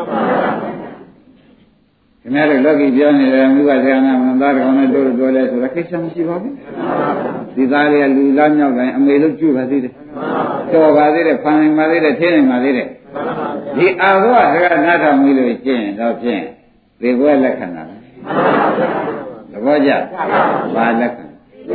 Speaker 2: ခင်ဗျားတို့လောကီပြောနေတယ်မိဘဆရာနာမသားတော်နဲ့တို့တို့လဲဆိုတာခိစ္စမရှိပါဘူးဒီသားလေးကလူသားမြောက်တိုင်းအမေလို့ကြွပါသေးတယ်တော်ပါသေးတယ်ဖန်နိုင်ပါသေးတယ်ထင်းနိုင်ပါသေးတယ်ဒီအာဘဝစကားနားထောင်ပြီးလို့ကျင့်တော့ဖြင့်သေဘဝလက္ခဏာသဘောကျဘာလက္ခဏာ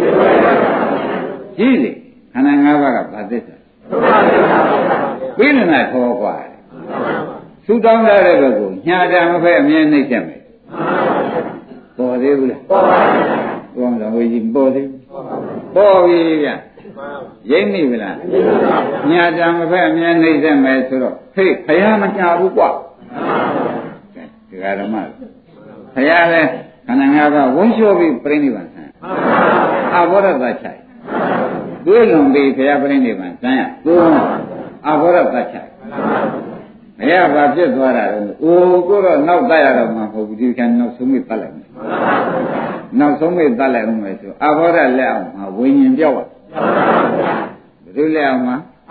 Speaker 2: ကြီးလေခန္ဓာ၅ပါးကဘာသစ္စာပြိဋ္ဌနာခေါ်กว่าသုတောင်းတဲ့ဘက်ကိုညာတာမဖက်အမြဲနှိမ့်ချက်မယ်ပေါ်သေးဘူးလားပေါ်ပါဘူးဘုရားတော်ဝေကြီးပေါ်သေးဘူးပေါ်ပြီဗျရိမ့်မိဗလားညာတံမဖက်အမြဲနှိမ့်ဆက်မယ်ဆိုတော့ဟေးဘုရားမညာဘူးကွာဒီကရမဘုရားလည်းခန္ဓာ၅ပါးဝန်းလျှောပြီးပြိဋိဘံဆံအဘောရတချိုင်တွေးလွန်ပြီးဘုရားပြိဋိဘံဆံရသို့အဘောရတချိုင်ဘုရားဘာဖြစ်သွားတာလဲအိုးကိုတော့နောက်တတ်ရတော့မှမဟုတ်ဘူးဒီကံနောက်ဆုံးမိတတ်လိုက်မယ်နောက်ဆုံးမိတတ်လိုက်အောင်မယ်ဆိုအဘောရလက်အောင်မှာဝိညာဉ်ပြောက်သွားဘယ်လိုလဲအောင်မှာ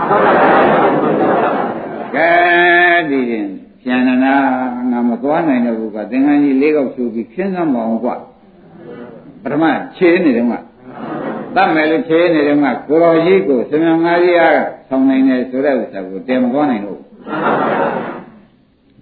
Speaker 2: ကဲဒီရင်ပြန်နာငါမသွားနိုင်တော့ဘူးကသင်္ကန်းကြီးလေးကောက်ဖြူပြီးခင်းစမ်းမအောင်ကွာပထမခြေနေတယ်ကတတ်မယ်လို့ခြေနေတယ်ကကိုတော်ကြီးကိုစမြငါးကြီးအားဆောင်နိုင်တယ်ဆိုတဲ့ဥစ္စာကိုတင်မသွားနိုင်တော့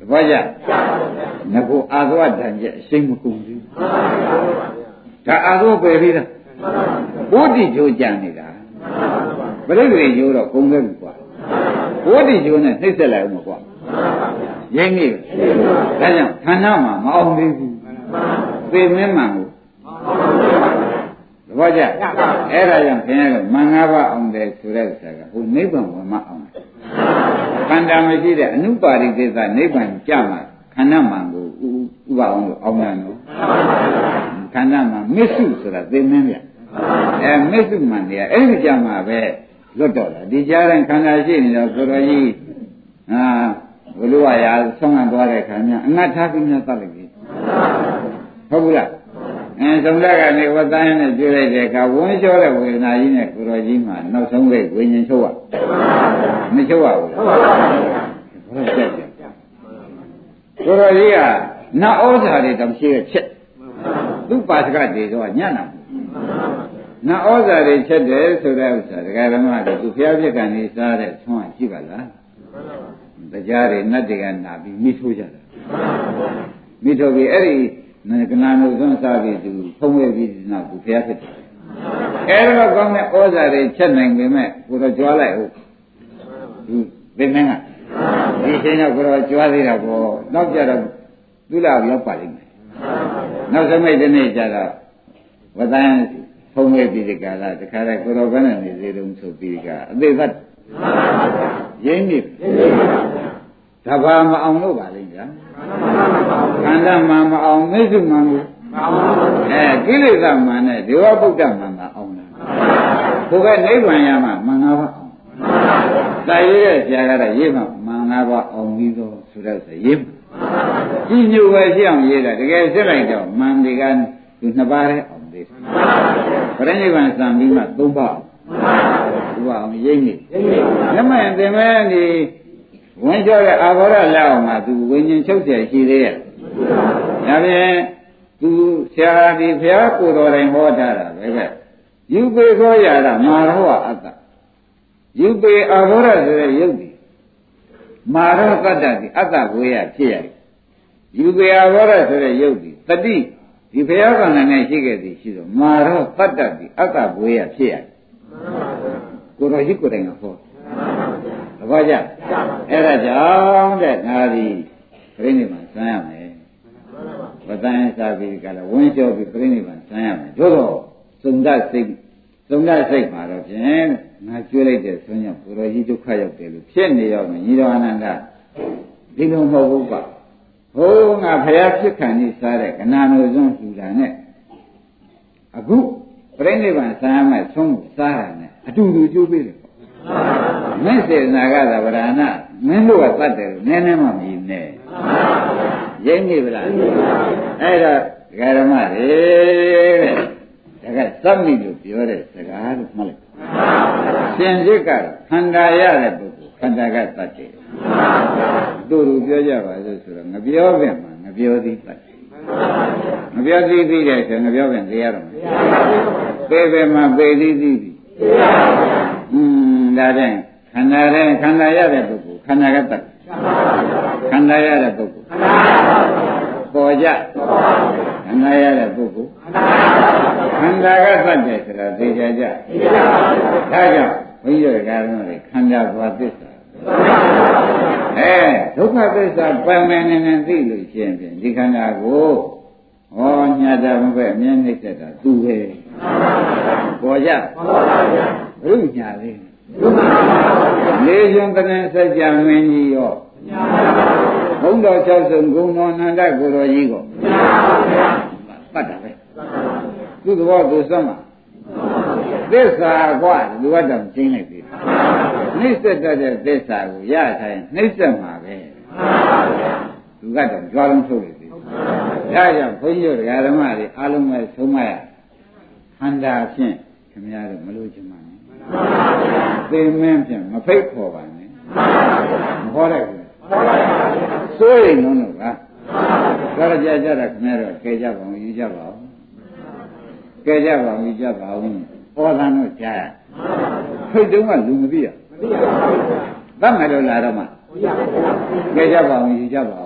Speaker 2: ဘာကြငါကအာသဝတန်ကျအရှိန်မကုန်ဘူးဒါအာသဝပယ်ပြီးသားဘုဒ္ဓကျိုးကြံနေတာပြိဋိကျိုးတော့ကုန်ခဲ့ပြီကွာဘုဒ္ဓကျိုးနဲ့နှိမ့်ဆက်လိုက်ဦးမကွာရင်းနေဒါကြောင့်ဌာနမှာမအောင်သေးဘူးသေမင်းမှန်ကိုသဘောကျအဲ့ဒါကြောင့်ခင်ဗျားတို့မင်္ဂပါအောင်တယ်ဆိုတဲ့ဥစ္စာကဟိုနိဗ္ဗာန်ဝင်မအောင်ခန္ဓာမရှိတဲ့အနုပါရိသေသနိဗ္ဗာန်ကြမှာခန္ဓာမှန်ကိုဥပအောင်လို့အောင်တယ်နော်ခန္ဓာမှမစ္စုဆိုတာသေမင်းဗျအဲမစ္စုမှန်တရားအဲ့ဒီကြမှာပဲလွတ်တော့တာဒီကြားတိုင်းခန္ဓာရှိနေတော့ဆိုတော်ကြီးဟာဘုလိုဝါရာဆုံးခံသွားတဲ့ခါကျအငတ်ထားပြီးများသတ်လိုက်ပြီဟုတ်ဘူးလားအဲဆုံးလက်ကနေဝတ်တိုင်းနဲ့ကျွေးလိုက်တဲ့အခါဝန်းလျှောတဲ့ဝေဒနာကြီးနဲ့ကိုယ်တော်ကြီးမှနောက်ဆုံးလေးဝိညာဉ်ချုပ်ရမချုပ်ရဘူးလားဟုတ်ကဲ့ကိုယ်တော်ကြီးကနတ်ဩဇာတွေတောင်ရှိခဲ့ချက်သူ့ပါစကတွေတော့ညံ့တာနတ်ဩဇာတွေချက်တယ်ဆိုတဲ့ဥစ္စာဒကာဓမ္မတွေသူဖျားပြက်ကနေစားတဲ့ဆွမ်းရှိပါလားတရားတွေနတ်တွေကနာပြီးမိထိုးကြတာမိထိုးပြီးအဲ့ဒီကနာနုသွန်းစားပြီးသူဖုံးဝဲပြီးနောက်သူဖျားဖြစ်တယ်အဲ့တော့ကောင်းတဲ့ဩဇာတွေချက်နိုင်ပေမဲ့ကိုတော့ကြွားလိုက်ဟုတ်သူဘယ်နှင်းကဒီချိန်တော့ကိုတော့ကြွားသေးတာပေါ့နောက်ကြတော့သူ့လာရောက်ပါလိမ့်မယ်နောက်စမိတ်တနေ့ကျတော့ဝတန်းဖုံးဝဲပြီးဒီကလာတခါတည်းကိုတော့ဘယ်နဲ့နေသေးတုံးဆိုပြီးကအသေးသက်ရင်းနေတဘာမအောင်လို့ပါလိမ့်ဗျာခန္ဓာမှမအောင်မိစ္ဆုမှန်ကိုအဲကိလေသာမှန်နဲ့ဒေဝဗုဒ္ဓမှန်ကအောင်တာဘုရားနိဗ္ဗာန်ရမှာမှန်ငါးပါးအောင်တာရရဲ့ဆရာကတော့ရေးမှာမှန်ငါးပါးအောင်ပြီးတော့ဆိုတော့ဆိုရေးမှာကြည်ညိုပဲရှိအောင်ရေးတာတကယ်စစ်လိုက်တော့မှန်တွေကသူနှစ်ပါးနဲ့အောင်သေးတယ်ပရိနိဗ္ဗာန်စံပြီးမှသုံးပါးသူကအောင်ရိမ့်နေညမင်သင်မဲဒီဝင်ကြောတဲ့အာဘောရလက်အောင်မှာသူဝိညာဉ်ချုပ်เสียရှိသေးရဲ့ဒါဖြင့်သူဆရာဒီဘုရားကိုယ်တော်တိုင်ဟောထားတာပဲပဲယူပေခောရတာမာရောအတ္တယူပေအာဘောရဆိုတဲ့ယုတ်ဒီမာရောတတ္တဒီအတ္တဝေယဖြစ်ရတယ်ယူပေအာဘောရဆိုတဲ့ယုတ်ဒီတတိဒီဘုရားကံနဲ့ရှိခဲ့သည်ရှိတော့မာရောတတ္တဒီအတ္တဝေယဖြစ်ရတယ်ကိုယ်တော်ရှိကိုယ်တိုင်ကဟောသဘောကျအဲ့ဒါကြောင့်တဲ့ငါဒီပြိဋိဘံဆန်းရမယ်ဝတ္တန်စားပြီးကြလားဝင်းလျှောပြီးပြိဋိဘံဆန်းရမယ်တို့တော့သုံဒစိတ်သုံဒစိတ်မှာတော့ဖြင့်ငါကျွေးလိုက်တဲ့ဆွမ်းကြောင့်ကိုယ်တော်ကြီးဒုက္ခရောက်တယ်လို့ဖြစ်နေရောညီတော်အနန္ဒဒီလိုမဟုတ်ဘူးပါဟိုးငါဖယားဖြစ်ခံနေစားတဲ့ကနာနိုစွန်းလှူတာနဲ့အခုပြိဋိဘံဆန်းရမယ်ဆုံးစားတာနဲ့အတူတူကျိုးပေးတယ်မင်းစေနာကသဗ္ဗရာဏမင်းတို့ကတတ်တယ်လို့နည်းနည်းမှမမြင်နဲ့ရိမ့်နေဗလားအဲ့တော့ဒကာဓမ္မတွေတဲ့ဒါကသတ်မိလို့ပြောတဲ့စကားလို့မှတ်လိုက်ရှင်စစ်ကတော့ခန္ဓာရတဲ့ပုဂ္ဂိုလ်ခန္ဓာကတတ်တယ်သူတို့ပြောကြပါလို့ဆိုတော့ငပြောပင်မှာငပြောသည်တတ်တယ်ငပြောသည်ပြီးတဲ့ဆိုငပြောပင်သိရတော့မယ်ပေပေမှာပေသည်သည်อืมဒါတဲ့ခန္ဓာတဲ့ခန္ဓာရတဲ့ပုဂ္ဂိုလ်ခန္ဓာကတတ်ခန္ဓာရတဲ့ပုဂ္ဂိုလ်ပေါ်ကြခန္ဓာရတဲ့ပုဂ္ဂိုလ်ခန္ဓာကတတ်တယ်ဆိုတာသိကြကြဒါကြောင့်ဘုန်းကြီးတို့ကတော့ခန္ဓာဘာသစ္စာအဲဒုက္ခသစ္စာပယ်မယ်နေနေသိလို့ရှိရင်ဒီခန္ဓာကိုဟောညတာမပဲအမြဲနှိမ့်သက်တာသူပဲပေါ်ကြဘုညာလေးလေးရှင်တဏ္ဍစัจ जा မင်းကြီးရောဘုံတော်၆စုံဂုဏ်တော်အနန္တကိုယ်တော်ကြီးကိုမှတ်တာပဲသူ့သဘောသူစမ်းမှာသစ္စာကွာလူဝတ္တံကျင်းလိုက်ပြီနှိစ္စတတ်တဲ့သစ္စာကိုရထားရင်နှိစ္စမှာပဲလူကတော့ကြွားလုံးထုတ်လိုက်ပြီဒါကြောင့်ဘုန်းကြီးတို့ဓမ္မတွေအားလုံးပဲဆုံးမရခန္ဓာဖြင့်ခင်ဗျားတို့မလို့ချင်ပါနဲ့သေမင်းဖြင့်မဖိတ်ခေါ်ပါနဲ့မဟောလိုက်ဘူးစိုးရိမ်လို့လို့ကဒါကြကြတာခင်ဗျားတို့ကဲကြပါဦးယူကြပါဦးကဲကြပါဦးယူကြပါဦးဟောတာတော့ကြားရဖိတ်တုံးကလူမသိရသတ်မယ်လို့လာတော့မှကဲကြပါဦးယူကြပါဦး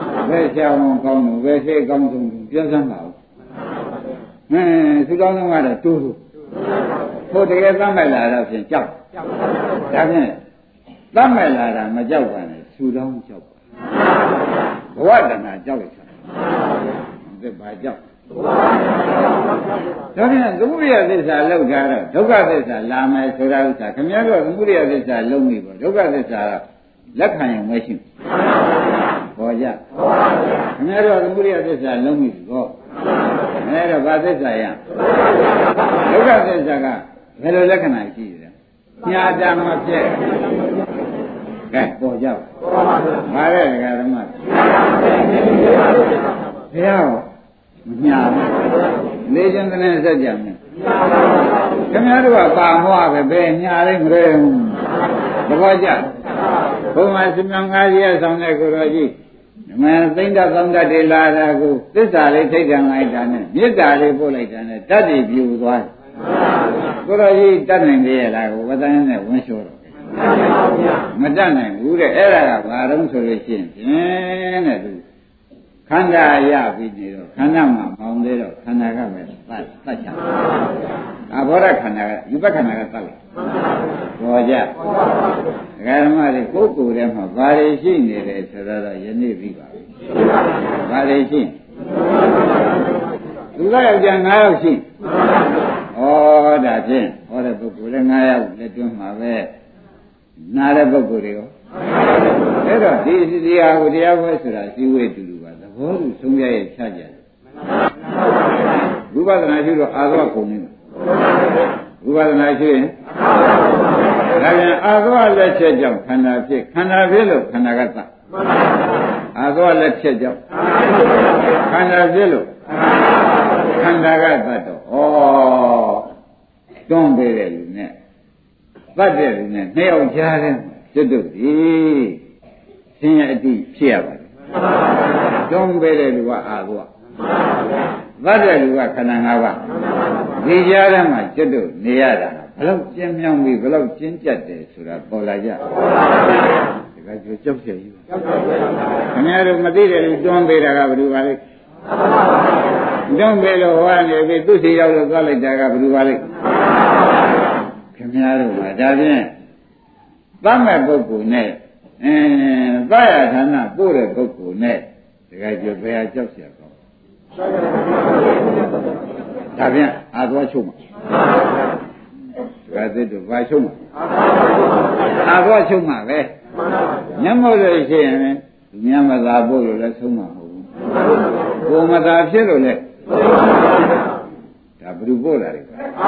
Speaker 2: ဘယ်ချောင်းကောင်းလို့ဘယ်စိတ်ကောင်းဆုံးပြောစမ်းပါဦးဟင်းသူတော်လုံးကတော့တိုးတိုးဟိုတကယ်သတ်မဲ့လာတော့ဖြင့်ကြောက်ဒါဖြင့်သတ်မဲ့လာတာမကြောက်ပါနဲ့သူတော်ကြောက်ပါဘဝတဏှာကြောက်လိုက်တာဒါဘာကြောက်ဒါဖြင့်သမုဒိယသစ္စာလောက်ကြတော့ဒုက္ခသစ္စာလာမယ်ဆိုတာဥစ္စာခင်ဗျားတို့သမုဒိယသစ္စာလုံးပြီပေါ့ဒုက္ခသစ္စာကလက်ခံရင်မရှိဘူးပေါ်ကြခင်ဗျားတို့သမုဒိယသစ္စာလုံးပြီပေါ့အဲဒါဘာသစ္စာရဒုက္ခသစ္စာကဘယ်လိုလက္ခဏာရှိလဲညာတာမဖြစ်ကဲပေါ်ကြပါဘာလဲဒကာဓမ္မဘုရားမညာဘူးနေချင်းတဲ့စက်ကြမယ်ခင်ဗျားတို့ကပါမွားပဲဘယ်ညာလေးမလဲသဘောကျဘုရားရှင်မြတ်ကြီးရဆောင်တဲ့ကိုတော်ကြီးမင်းသိမ့်တော့ကောင်းတတ်တယ်လာတာကိုသစ္စာလေးထိတ်တန်လိုက်တာနဲ့မေတ္တာလေးပို့လိုက်တာနဲ့တတ်တည်ပြူသွားတယ်ကိုတော်ကြီးတတ်နိုင်သေးရလားကိုဝသန်းနဲ့ဝန်းလျှောတော့မတတ်နိုင်ဘူးတဲ့အဲ့ဒါကဘာတော့ဆိုလို့ရှိရင်ဖြင့်တဲ့သူခန္ဓာရပြီးနေတော့ခန္ဓာမှာမောင်းသေးတော့ခန္ဓာကပဲသတ်သတ်ချာအဘောဓခန္ဓာကယူပခန္ဓာကသတ်လိုက်ဘောကြဒကာဓမ္မတွေကိုယ်ကိုယ်ထဲမှာဘာတွေရှိနေတယ်ဆိုတော့ယနေ့ပြီးပါပြီဘာတွေရှိသူကယောက်ျား၅ယောက်ရှိဩဒါဖြင့်ဟောတဲ့ပုဂ္ဂိုလ်လည်း၅ယောက်လက်တွင်းမှာပဲနားတဲ့ပုဂ္ဂိုလ်တွေရောအဲ့တော့ဒီဒီဟာကိုတရားပွဲဆိုတာရှိဝေတူတူပါသဘောတူဆုံးဖြတ်ရချကြတယ်ဝိပဿနာရှိတော့အာသောကုန်နေတယ်ဝိပဿနာရှိရင်ဒါပြန်အာသောလက်ချက်ကြောင့်ခန္ဓာဖြစ်ခန္ဓာဖြစ်လို့ခန္ဓာကသအာသောလက်ချက်ကြောင့်ခန္ဓာဖြစ်လို့ခန္ဓာကသတ်တော့ဩတွန်းပေးတယ်လူနဲ့သတ်တဲ့လူနဲ့နှစ်ယောက်ကြားတယ်ကျွတ်တို့ဒီဆင်းရဲအတိဖြစ်ရပါတယ်တွန်းပေးတဲ့လူကအာသောသတ်တဲ့လူကခန္ဓာ၅ပါးဒီကြားထဲမှာကျွတ်တို့နေရတာဘယ်လောက်ကျင်းမြောင်းပြီးဘယ်လောက်ကျင်းကျက်တယ်ဆိုတာပေါ်လာကြဒီကကြိုကြောက်ရည်ကြောက်ပါဘူးခင်ဗျားတို့မသိတယ်လို့တွန်းပေးတာကဘယ်လိုပါလဲတွန်းပေးလို့ဟောနေပြီသူစီရောက်လို့သွားလိုက်တာကဘယ်လိုပါလဲခင်ဗျားတို့ကဒါဖြင့်သတ်မဲ့ပုဂ္ဂိုလ်နဲ့အဲသရဌာနပို့တဲ့ပုဂ္ဂိုလ်နဲ့ဒီကကြိုဘယ်ဟာကြောက်เสียကောဒါဖြင့်အာသွားချုပ်မှာဒါသစ်တို့ဘာချုပ်မှာအာသွားချုပ်မှာပဲညမဟုတ်လို့ရှိရင်သူများမသာပို့လို့လည်းဆုံးမှာမဟုတ်ဘူးကိုမသာဖြစ်လို့လည်းဒါဘယ်သူပို့လာလဲ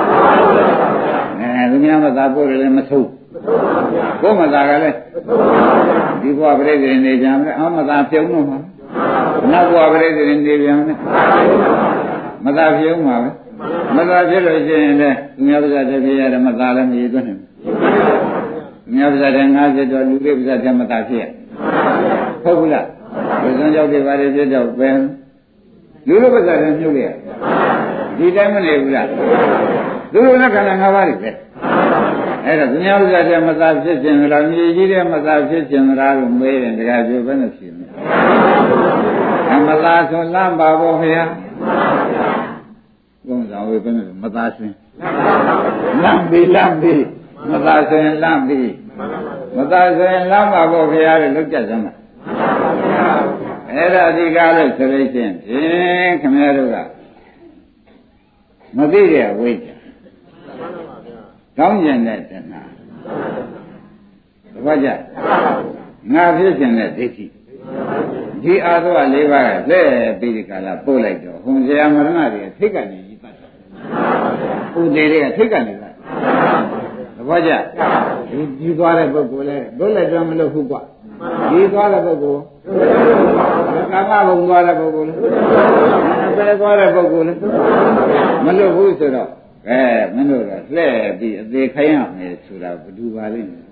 Speaker 2: အဲသူများမသာပို့လို့လည်းမဆုံးကိုမသာကလည်းဒီဘဝပြိတ္တိနေကြမယ်အမသာပြုံးတော့မှာနောက်ဘဝပြိတ္တိနေပြန်မယ်မသာပြုံးမှာပဲမသာဖြစ်လို့ရှိရင်လည်းသူများပါးစပ်တည်းဖြစ်ရတယ်မသာလည်းမရည်သွင်းနိုင်ဘူးသူများပါးစပ်တည်း၅၀တော့လူတွေပါးစပ်တည်းမသာဖြစ်ရဟုတ်ဘူးလားဘယ်စွမ်းကြောက်တွေပါလေဖြစ်တော့ပဲလူတွေပါးစပ်တည်းမြုပ်ရဒီတိုင်းမနေဘူးလားလူတွေနဲ့ခန္ဓာ၅ပါးတွေပဲအဲ့တော့သူများပါးစပ်တည်းမသာဖြစ်ခြင်းလားမြေကြီးတဲ့မသာဖြစ်ခြင်းလားလို့မေးရင်တခါပြောဘယ်နဲ့ဖြစ်မလဲအမသာဆိုလမ်းပါဖို့ခင်ဗျာဘုံဆောင်ဝေဘယ်နဲ့မသာစင်လမ်းပြီလမ်းပြီမသာစင်လမ်းပြီမသာစင်လမ်းပါဖို့ခင်ဗျားလည်းလောက်ကြစမ်းပါအဲ့ဒါဒီကားလို့ဆိုလို့ရှိရင်ဖြင့်ခင်ဗျားတို့ကမသိတဲ့ဝိဇ္ဇာကောင်းကျင်တဲ့တဏှာတပတ်ကြငါဖြစ်ခြင်းတဲ့ဒိဋ္ဌိဒီအာသဝ၄ပါးကလက်ပြီးဒီကလာပို့လိုက်တော့ဟွန်ဇရာမရဏတွေထိတ်ကနေကြီးပတ်တယ်ဥဒေတွေကထိတ်ကနေလာသဘောကျဒီဒီသွားတဲ့ပုဂ္ဂိုလ်လဲဘုလည်းတော့မလို့ဟုတ်ကွာဒီသွားတဲ့ပုဂ္ဂိုလ်ကာမဘုံသွားတဲ့ပုဂ္ဂိုလ်လဲဘယ်သွားတဲ့ပုဂ္ဂိုလ်လဲမလို့ဘူးဆိုတော့အဲမင်းတို့ကလှဲ့ပြီးအသေးခိုင်းရမယ်ဆိုတာဘယ်သူပါလိမ့်မယ်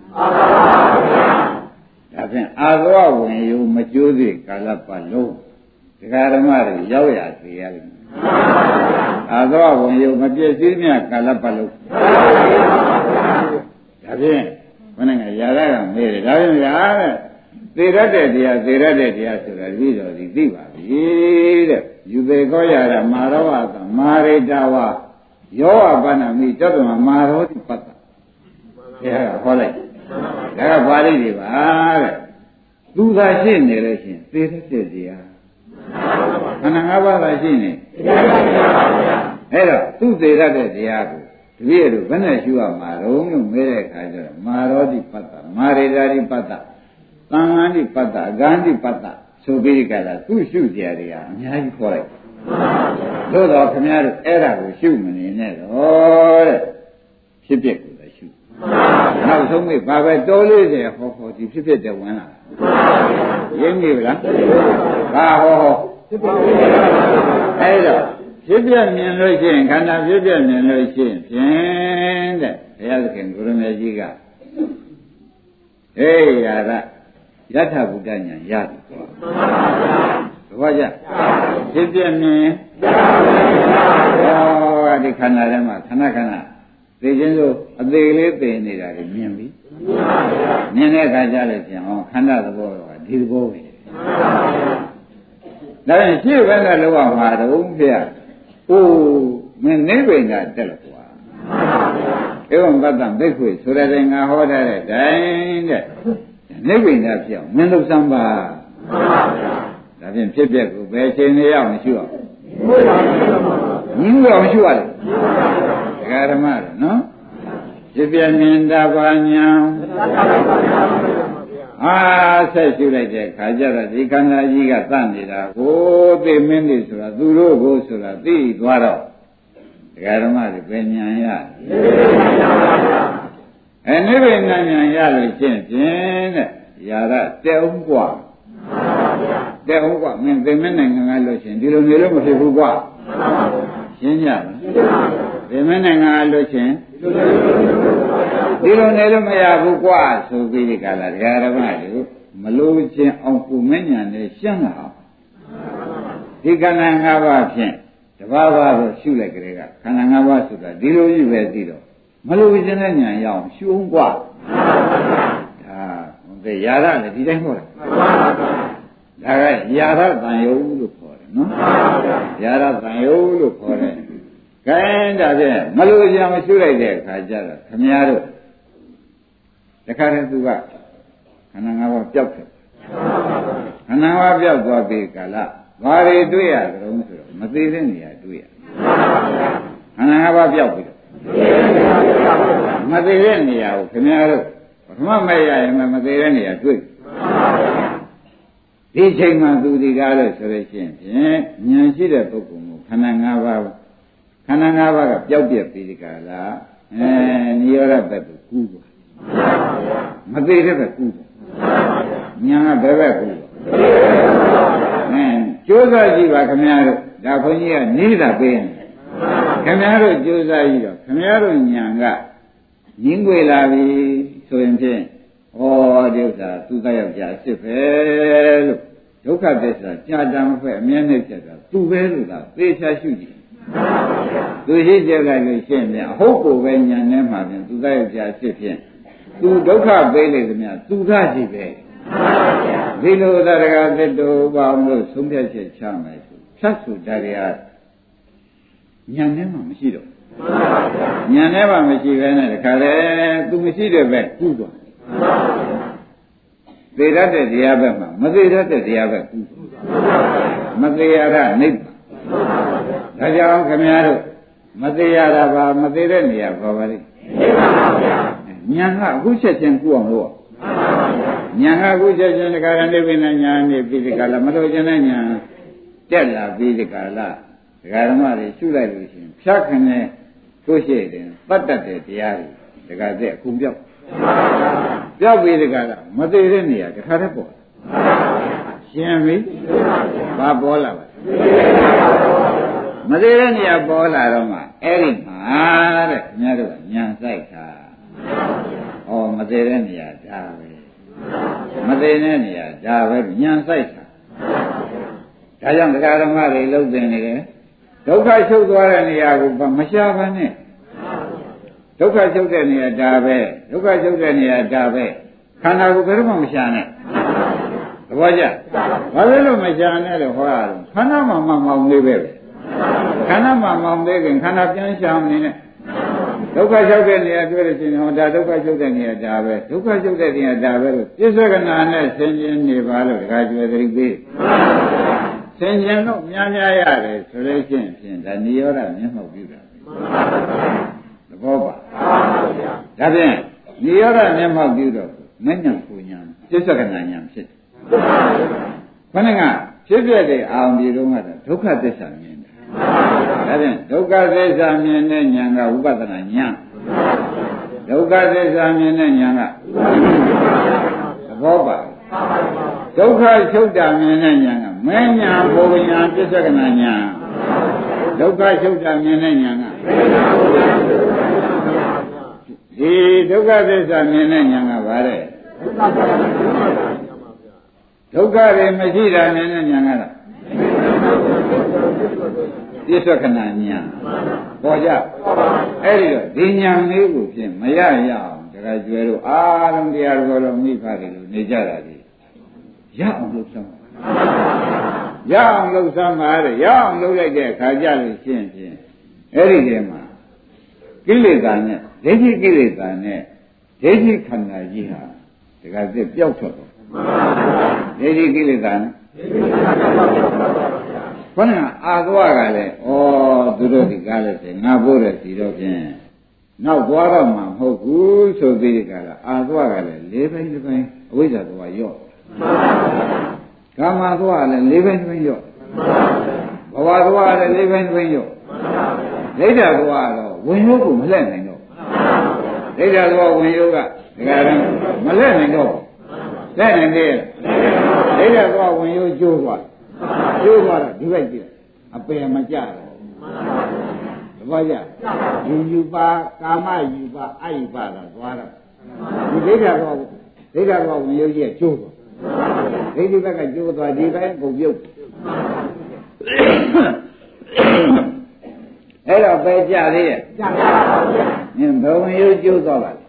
Speaker 2: ဒါဖြင့်အာသဝဝင်ယုံမကျိုးသေးကာလပတ်လုံးဒကာဓမ္မတွေရောက်ရသေးရလိမ့်မယ်အာသဝဝင်ယုံမပြည့်စည်မြကာလပတ်လုံးဒါဖြင့်ဘယ်နဲ့ကຢာရကမေးတယ်ဒါဖြင့်ຢာတဲ့သသေရတဲ့တရားသေရတဲ့တရားဆိုတာတပည့်တော်ဒီသိပါပြီတဲ့ယူပေကောရတာမာရဝသမာရိတဝယောဝပဏ္ဏမိတတ္တမမာရောတိပတ္တအဲဒါဟောလိုက်ဒါကပါဠိတွေပါတဲ့သူသာရှိနေလို့ရှိရင်သေရတဲ့တရားခန္ဓာ၅ပါးသာရှိနေအဲ့တော့သူသေရတဲ့တရားကိုတပည့်တို့ဘယ်နဲ့ရှုရမှာတော့လို့မဲတဲ့အခါကျတော့မာရောတိပတ္တမာရိတာတိပတ္တသံဃာတိပတ္တအဂန္တိပတ္တဆိုပြီးကြတာသူရှုကြရတဲ့အများကြီးခေါ်လိုက်သို့တော်ခင်ဗျားတို့အဲ့ဒါကိုရှုမနေနဲ့တော့တဲ့ဖြစ်ဖြစ်ကိုလည်းရှုနောက်ဆုံးမိဘာပဲတိုးလေးတယ်ဟောဟောဒီဖြစ်ဖြစ်တဲ့ဝင်လာရင်းနေပြီလားဘာဟောဟောအဲ့တော့ဖြစ်ပြမြင်လို့ရှိရင်ခန္ဓာဖြစ်ပြမြင်လို့ရှိရင်ဖြင့်တဲ့ဘုရားသခင်ကိုရမေကြီးကဟေးရာရယထာဘုဒ္ဓညာရတယ်ကွာသဘောကျဖြစ်ပြမြင်ဟောဒီခန္ဓာထဲမှာခဏခဏသိချင်းဆိုအသေးလေးသိနေတာကိုမြင်ပြီမြင်တဲ့အခါကျလို့ရှိရင်ဟောခန္ဓာသဘောကဒီသဘောပဲဒါဖြင့်ရှင်းဘက်ကလောကမှာတော့ဖေရအိုးမင်းနိဗ္ဗာန်တက်လို့ကွာဧဝံပတ္တံဘိက္ခွေဆိုရတဲ့ငါဟောထားတဲ့တိုင်းတဲ့နိဗ္ဗာန်ဖြစ်အောင်မင်းတို့စမ်းပါဒါဖြင့်ဖြစ်ပျက်ကိုဘယ်ချိန်နေရအောင်ရှုအောင်ညင်းလို့ရှုရတယ်ဒကာဓမ္မတို့နော်ဖြစ်ပျက်မြင်တာပါညာအာဆက်ရှုလိုက်တဲ့ခါကျတော့ဒီခန္ဓာကြီးကသတ်နေတာကိုသိမင်းတွေဆိုတာသူတို့ကိုဆိုတာသိသွားတော့ဒကာဓမ္မတွေပဲဉာဏ်ရအဲနိဗ္ဗာန်ဉာဏ်ရလို့ရှင်းဖြင့်တဲ့ယာရတဲ့အောင်กว่าတဲ့အောင်กว่าမင်းသိမင်းနိုင်ငံကလို့ရှင်းဒီလိုနေလို့မဖြစ်ဘူးกว่าရှင်းကြလားသိမင်းနိုင်ငံကလို့ရှင်းဒီလိုနေလို့မရဘူးกว่าဆိုပြီးဒီကလာဒကာရမတို့မလို့ချင်းအောင်ကိုမဉဏ်နဲ့ရှင်းလာအောင်ဒီခန္ဓာ၅ပါးဖြင့်တဘာဝတော့ရှုလိုက်ကြတဲ့ကခန္ဓာ၅ပါးဆိုတာဒီလိုကြီးပဲသိတော့မလို့ချင်းတဲ့ဉာဏ်ရအောင်ရှုအောင်กว่าဒါဟုတ်ကဲ့ယာရလည်းဒီတိုင်းဟောတယ်ဒါကယာရတန်ယုံလို့ခေါ်တယ်နော်ယာရတန်ယုံလို့ခေါ်တယ်ကဲဒါဖြင့်မလို့ချင်းမရှုလိုက်တဲ့အခါကျတော့ခမည်းတော်တခါတည်းသူကခန္ဓာ၅ပါးပျောက်တယ်ခန္ဓာ၅ပါးပျောက်သွားပြီကာလဘာတွေတွေ့ရကြုံဆိုတော့မသေးတဲ့နေရာတွေ့ရခန္ဓာ၅ပါးပျောက်ပြီတော့မသေးတဲ့နေရာကိုခင်ဗျားတို့ပထမမဲ့ရရင်မသေးတဲ့နေရာတွေ့ဒီချိန်မှာသူဒီကားလို့ဆိုလို့ရှိရင်ဖြင့်ဉာဏ်ရှိတဲ့ပုဂ္ဂိုလ်ကိုခန္ဓာ၅ပါးခန္ဓာ၅ပါးကပျောက်ပြက်ပြီးဒီကာလအဲနိရောဓဘက်ကိုကူးသွားမသေးတဲ့ဘက်ကူးညာကဘယ်ဘက်ကူးအဲကြိုးစားကြည့်ပါခင်ဗျားတို့ဒါခွန်ကြီးကနေတာပေးရင်ခင်ဗျားတို့ကြိုးစားကြည့်တော့ခင်ဗျားတို့ညာကရင်းွေလာပြီဆိုရင်ဖြင့်ဩဒီဥစ္စာသူသက်ရောက်ကြအစ်စ်ပဲလို့ဒုက္ခသစ္စာကြာတမ်းမဖက်အမြဲနဲ့ဖြစ်တာသူပဲလို့သာသေချာရှုကြည့်သူရှိကြလိုက်လို့ရှင်းပြန်အဟုတ်ကိုပဲညာနဲ့မှပြန်သူသက်ရောက်ကြအစ်စ်ဖြင့်သူဒုက္ခပေးလေသမျှသူသာကြည့်ပဲဒီလိုသရဂသတ္တဘာလို့ဆုံးဖြတ်ချက်ချမယ်ဆိုဖြတ်ဆိုတရားညာနဲ့မှမရှိတော့ညာနဲ့မှမရှိပဲနဲ့တခါလေသူမရှိတဲ့ဘက်ကူးသွားသေရတဲ့တရားဘက်မှာမသေရတဲ့တရားဘက်ကူးမသေရတာနိဗ္ဗာန်ဒါကြောင့်ခင်ဗျားတို့မသေးရတာပါမသေးတဲ့နေရာပါပါလိမ့်ညာကအခုချက်ချင်းကူအောင်လို့ညာကအခုချက်ချင်းဒီကရဏိဗ္ဗာန်ညာနေပြီးဒီကလာမလို့ခြင်းနဲ့ညာတက်လာပြီးဒီကလာဒကာဓမ္မတွေရှုလိုက်လို့ရှိရင်ဖြတ်ခနဲ့ကိုရှိတယ်တတ်တတ်တဲ့တရားတွေဒကာတဲ့အခုပြောက်ပြောက်ပြီးဒီကလာမသေးတဲ့နေရာတခါတည်းပေါ်ရှင်းပြီဘာပေါ်လာပါမသေးတဲ့နေရာပေါ်လာတော့မှအဲ့ဒီမှာတဲ့ခင်ဗျားတို့ညာဆိုင်တာဩမသေးတဲ့နေရာဒါပဲမသေးတဲ့နေရာဒါပဲညာဆိုင်တာဒါကြောင့်တရားဓမ္မတွေလုံးတင်နေတယ်ဒုက္ခချုပ်သွားတဲ့နေရာကိုမရှားပါနဲ့ဒုက္ခချုပ်တဲ့နေရာဒါပဲဒုက္ခချုပ်တဲ့နေရာဒါပဲခန္ဓာကိုယ်ဘယ်တော့မှမရှားနဲ့သဘောကျဘာလို့လို့မရှာနဲ့လို့ဟောရတော့ခန္ဓာမှာမမောင်သေးပဲခန္ဓာမှာမောင်သေးခင်ခန္ဓာပြန်ရှာမနေနဲ့ဒုက္ခချုပ်တဲ့နေရာတွေ့လို့ရှိရင်ဟောဒါဒုက္ခချုပ်တဲ့နေရာဒါပဲဒုက္ခချုပ်တဲ့နေရာဒါပဲလို့ပြစ္ဆကနာနဲ့ဆင်ခြင်နေပါလို့တခါကျွယ်သတိပေးဆင်ခြင်တော့များများရတယ်ဆိုလို့ရှိရင်ဖြင့်ဒါနိရောဓမျက်မှောက်ပြုတာသဘောပါဒါဖြင့်နိရောဓမျက်မှောက်ပြုတော့မဉ္ဇဉ်ပူညာပြစ္ဆကနာညာဖြစ်တယ်ခဏကဖြစ်ပြတဲ့အာရုံဒီတော့ကတော့ဒုက္ခသစ္စာမြင်တယ်ဒါဖြင့်ဒုက္ခသစ္စာမြင်တဲ့ဉာဏ်ကဝိပဿနာဉာဏ်ဒုက္ခသစ္စာမြင်တဲ့ဉာဏ်ကသဘောပါဒုက္ခချုပ်တာမြင်တဲ့ဉာဏ်ကမဉ္ဇဉ်ပူညာပြစ္ဆကနာညာဒုက္ခချုပ်တာမြင်တဲ့ဉာဏ်ကဒီဒုက္ခသစ္စာမြင်တဲ့ဉာဏ်ကဘာလဲဒုက္ခတွေမရှိတာနဲ့ဉာဏ်ကတော့ပြစ္ဆကနာဉာဏ်ပေါ်ကြအဲ့ဒီတော့ဒီဉာဏ်လေးကိုဖြင့်မရရအောင်တခါကျွဲတို့အားလုံးတရားတော်တော်မိဖတယ်လို့နေကြတာဒီရအောင်လုပ်စမ်းရအောင်လုပ်စမ်းပါတဲ့ရအောင်လုပ်လိုက်တဲ့အခါကြလို့ရှင်းဖြင့်အဲ့ဒီတည်းမှာကိလေသာနဲ့ဒိဋ္ဌိကိလေသာနဲ့ဒိဋ္ဌိခန္ဓာကြီးဟာတခါစစ်ပျောက်ထွက်တော့ဒိဋ္ဌိကိလေသာနဲ့ခေါင်းကအာသွားကလည်းဩသူတို့ဒီကားလည်းဆိုငါပို့တယ်စီတော့ဖြင့်နောက်သွားတော့မှမဟုတ်ဘူးဆိုပြီးဒီကလာအာသွားကလည်းလေးပိုင်းတစ်ပိုင်းအဝိဇ္ဇာသွားရော့ကာမသွားလည်းလေးပိုင်းတစ်ပိုင်းရော့ဘဝသွားလည်းလေးပိုင်းတစ်ပိုင်းရော့ဒိဋ္ဌာသွားတော့ဝင်ရုပ်ကိုမလှည့်နိုင်တော့ဒိဋ္ဌာသွားဝင်ရုပ်ကဒီကရံမလှည့်နိုင်တော့လက်နိုင်သေးဒိဋ္ဌာသွားဝင်ရုပ်ကျိုးသွားကျိုးသွားတော့ဒီဘက်ကြည့်အပယ်မကြတော့သဘောကျယူယူပါကာမယူပါအယူပါတော့သွားတော့ဒီဒိဋ္ဌာသွားဒိဋ္ဌာသွားဝင်ရုပ်ကြီးကျိုးသွားဒိဋ္ဌိဘက်ကကျိုးသွားဒီဘက်ကိုပြုတ်အဲ့တော့ပဲကြသေးရဲ့ကြပါပါဘုရားညဘယ်ဝင်ရုပ်ကျိုးသွားပါလဲ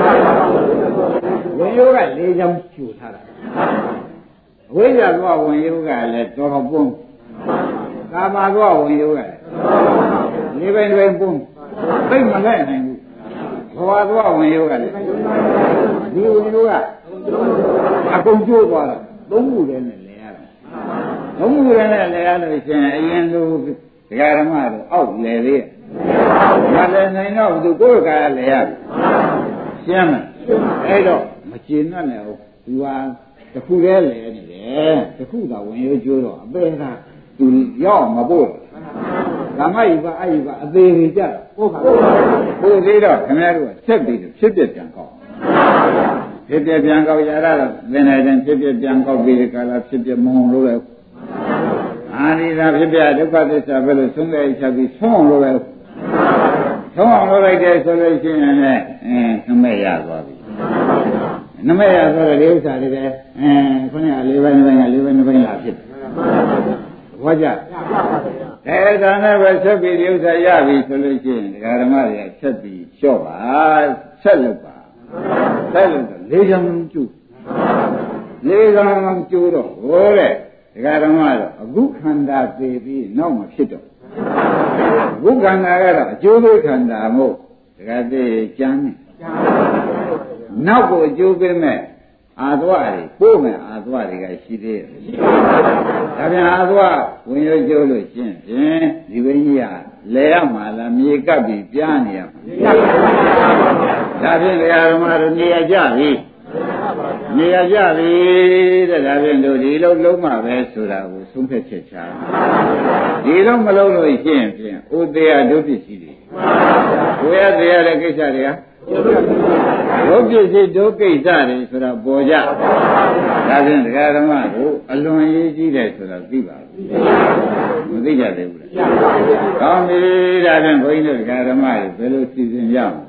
Speaker 2: ဝင်ရုပ်ကလေးချောင်းကျိုးထားတာအဝိဇ္ဇာကဝင်ရုပ်ကလည်းတော်တော်ပုံကာမကဝင်ရုပ်ကလေးပိုင်းပိုင်းပုံသိမလိုက်နိုင်ဘူးဘဝကဝင်ရုပ်ကလည်းဒီဝင်ရုပ်ကအကုန်ကျိုးသွားတာသုံးခုတည်းနဲ့လဲရတယ်သုံးခုတည်းနဲ့လဲရလို့ရှင်အရင်လိုဒကာဓမ္မတို့အောက်လဲသေးမလဲနိုင်တော့သူကိုယ်ကလဲရရှင်းမလားအဲ့တော့မကျေနပ်နဲ့ဟုတ်သူဟာတခုတည်းလဲနေတယ်တခုသာဝင်ရိုးကျိုးတော့အပေကသူရောက်မပို့ဓမ္မယိပါအယိပါအသေးကြီးကြဟုတ်ပါဘူးပို့သေးတော့ခင်ဗျားတို့ကဆက်ပြီးဖြစ်ပြပြန်ကောက်ဖြစ်ပြပြန်ကောက်ရတာတော့သင်တဲ့တင်ဖြစ်ပြပြန်ကောက်ပြီးဒီကလာဖြစ်ပြမအောင်လို့လဲအာရိသာဖြစ်ပြဒုက္ခသစ္စာပဲလို့သုံးတဲ့ချက်ပြီးဆုံးအောင်လို့လဲဆုံးအောင်လုပ်လိုက်တယ်ဆိုလို့ရှိရင်လည်းအင်းနမဲ့ရသွားပြီနမဲ့ရဆိုတော့ဒီဥစ္စာတွေပဲအင်းခုနကလေးပိုင်းပိုင်းကလေးပိုင်းပိုင်းလာဖြစ်တယ်ဟောကြအဲဒါနဲ့ပဲဆက်ပြီးဒီဥစ္စာရပြီဆိုလို့ရှိရင်ဒကာဓမ္မတွေကဆက်ပြီးလျှော့ပါဆက်လုပ်ပါဆက်လို့လေးချောင်းကျူလေးချောင်းကျူတော့ဟိုတဲ့ဒကာဓမ္မတော့အခုခန္ဓာသိပြီးနောက်မှဖြစ်တော့ဘုခန္ဓာကတော့အကျိုးပေးခန္ဓာမို့ဒကာသေးကျမ်းနေနောက်ကိုအကျိုးပေးမဲ့အာသွားတွေပို့မဲ့အာသွားတွေကရှိသေးတယ်ဒါပြန်အာသွားဝင်ရကျိုးလို့ရှင်းဖြင့်ဒီဝိညာဉ်လဲရမှာလားမြေကပ်ပြီးပြားနေရမှာဒါဖြင့်ဒကာဓမ္မတို့နေရကြပြီနေရကြပြီတဲ့ဒါဖြင့်တို့ဒီလုံးလုံးမှပဲဆိုတာကိုသုံးဖြတ်ချက်ချာဒီလုံးမလုံးလို့ရှင်းဖြင့်ဥသေးရဒုပစ္စည်းတွေဘုရားသေးရတဲ့ကိစ္စတွေကဒုပစ္စည်းဒုကိစ္စတွေဆိုတာပေါ်ကြဒါဖြင့်ဒကာဓမ္မတို့အလွန်ရေးကြီးတယ်ဆိုတာသိပါဘူးမသိကြသေးဘူးလားကောင်းပြီဒါဖြင့်ဘုန်းကြီးတို့ဒကာဓမ္မတွေဘယ်လိုစီစဉ်ရမလဲ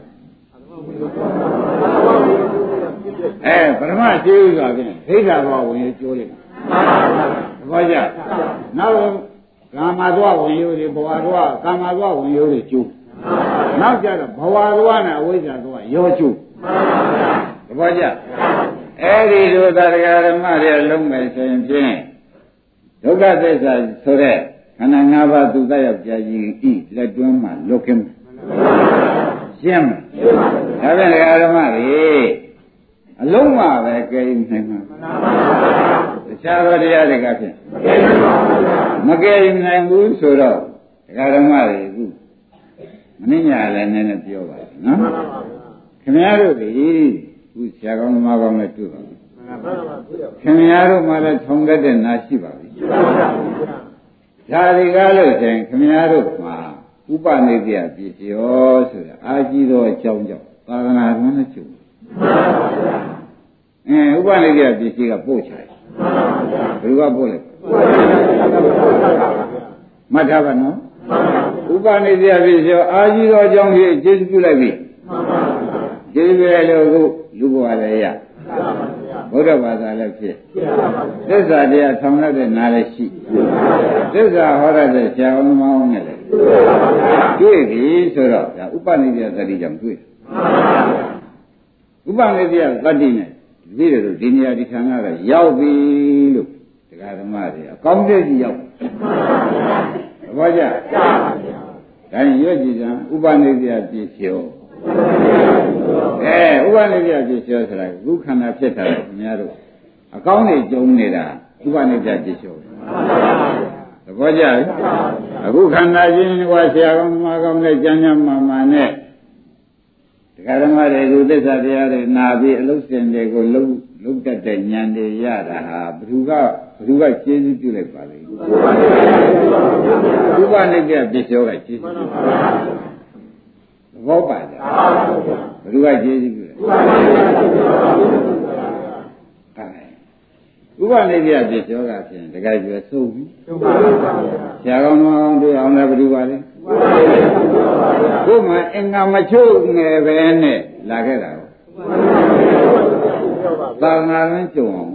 Speaker 2: အဲပရမရှိဥစွာဖြင့်ဒိဋ္ဌာဘောဝင်ရကျိုးလိုက်ဘောကြနောက်ကာမသောဝင်ရတွေဘဝသောကာမသောဝင်ရတွေကျိုးနောက်ကြတော့ဘဝသောနဲ့အဝိဇ္ဇာသောရောကျိုးသဘောကျအဲ့ဒီလိုသာတရားဓမ္မတွေလုံးမယ်ဆိုရင်ဖြင့်ဒုက္ခသစ္စာဆိုတဲ့ခန္ဓာ၅ပါးသူသက်ရောက်ကြကြီးဤလက်တွင်းမှာလွတ်ကင်းရှင်းမဒါဖြင့်တရားဓမ္မတွေအလုံးမှာပဲကြိမ်နိုင်မှာတခြားသောတရားတွေကဖြင့်မကြိမ်နိုင်ဘူးဆိုတော့တရားဓမ္မတွေအခုမင်းညာလည်းနည်းနည်းပြောပါနော်ခင်ဗျားတို့ဒီခုဆရာကောင်းသမားကောင်းနဲ့တွေ့ပါဘူးခင်ဗျားတို့မှလည်းထုံတတ်တဲ့နာရှိပါပြီဒါဒီကားလို့ဆိုရင်ခင်ဗျားတို့မှာဥပနိဒေယပစ္စယောဆိုတာအာကြီးသောအကြောင်းကြောင့်သာသနာ့တွင်နဲ့ကျုပ်အဲဥပနိဒေယပစ္စည်းကပို့ချတယ်ဘယ်လိုကပို့လဲမှတ်ထားပါနော်ဥပနိဒေယပစ္စယောအာကြီးသောအကြောင်းကြီးကျေစုပြုလိုက်ပြီကျေစုပြုလိုက်လို့အခုလူဘဝလည်းရဘုရားဘာသာလည်းဖြစ်သစ္စာတရားထောင်ရတဲ့နာလည်းရှိသစ္စာဟောရတဲ့ဆရာကောင်းသမားကောင်းနဲ့လည်းတွေ့ပြီဆိုတော့ဒါဥပနိဒေယသတိကြောင့်တွေ့ဥပနိဒေယသတိနဲ့ဒီလိုလိုဒီနေရာဒီဌာနကရောက်ပြီလို့တရားဓမ္မတွေအကောင်းတဲ့ကြီးရောက်သဘောကျဒါရင်ရွတ်ကြည့်ကြဥပနိဒေယပြည့်စုံအဲဥပနိဒေယပြည့်စုံဆိုတာခုခန္ဓာဖြစ်တာခင်ဗျားတို့အကောင်းတွေကြုံနေတာဥပနိဒေယပြည့်စုံသဘောကျပြီအခုခန္ဓာချင်းကဆရာကောင်းမကောင်းနဲ့ကျမ်းကျမ်းမာမာနဲ့တရားဓမ္မတွေကိုသစ္စာတရားတွေနာပြီးအလုံးစင်တွေကိုလုံးလုံးတတ်တဲ့ဉာဏ်တွေရတာဟာဘ누구ကဘ누구ကကျေးဇူးပြုလိုက်ပါလိမ့်ဥပနိဒေယပြည့်စုံကကျေးဇူးပြုသဘောပါကြဘ누구ကကျေးဇူးပြုလဲဥပနိဒေယပြည့်စုံကဖြင့်တကယ်ကျွယ်ဆုံးပြီဆရာကောင်းကောင်းတွေ့အောင်လည်းဘ누구ပါလဲကိုယ်မှအင်္ဂါမချုပ်ငယ်ပဲနဲ့လာခဲ့တာကိုသာငါလည်းကြုံအောင်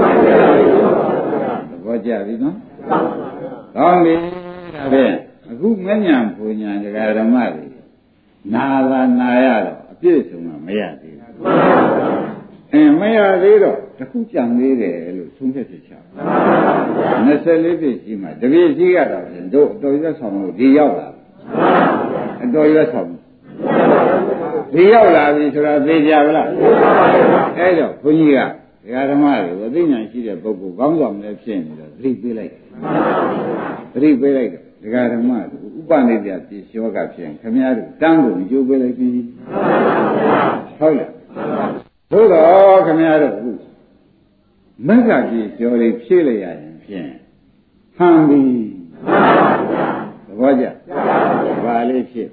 Speaker 2: သဘောကျပြီနော်ကောင်းပြီဒါဖြင့်အခုမဉ္ဇဉ်ပူညာတရားဓမ္မတွေနာသာနာရတော့အပြည့်စုံကမရသေးဘူးအင်းမရသေးတော့တခုကြံသေးတယ်လို့သုံးဖြတ်ချက်ချနှစ်ဆယ်လေးပြည့်ရှိမှတပြည့်ရှိရတော့ဖြင့်တို့အတော်ရွတ်ဆောင်လို့ဒီရောက်လာအတော်ရွတ်ဆောင်ဒီရောက်လာပြီဆိုတာသိကြပါလားအဲဒါဘုန်းကြီးကဒကာဓမ္မတွေကိုအသိဉာဏ်ရှိတဲ့ပုဂ္ဂိုလ်ကောင်းဆောင်လည်းဖြစ်နေတော့သတိပေးလိုက်သတိပေးလိုက်တော့ဒကာဓမ္မတွေဥပနိဒေယပြည့်စုံကဖြစ်ခင်ဗျားတို့တန်းကိုကြိုးပေးလိုက်ပြီဟုတ်လားသို့တော့ခင်ဗျားတို့အခုမက္ခကြီးကျော်တွေဖြည့်လိုက်ရရင်ဖြင့်ဟန်ပြီသဘောကျဘာလေးဖြစ်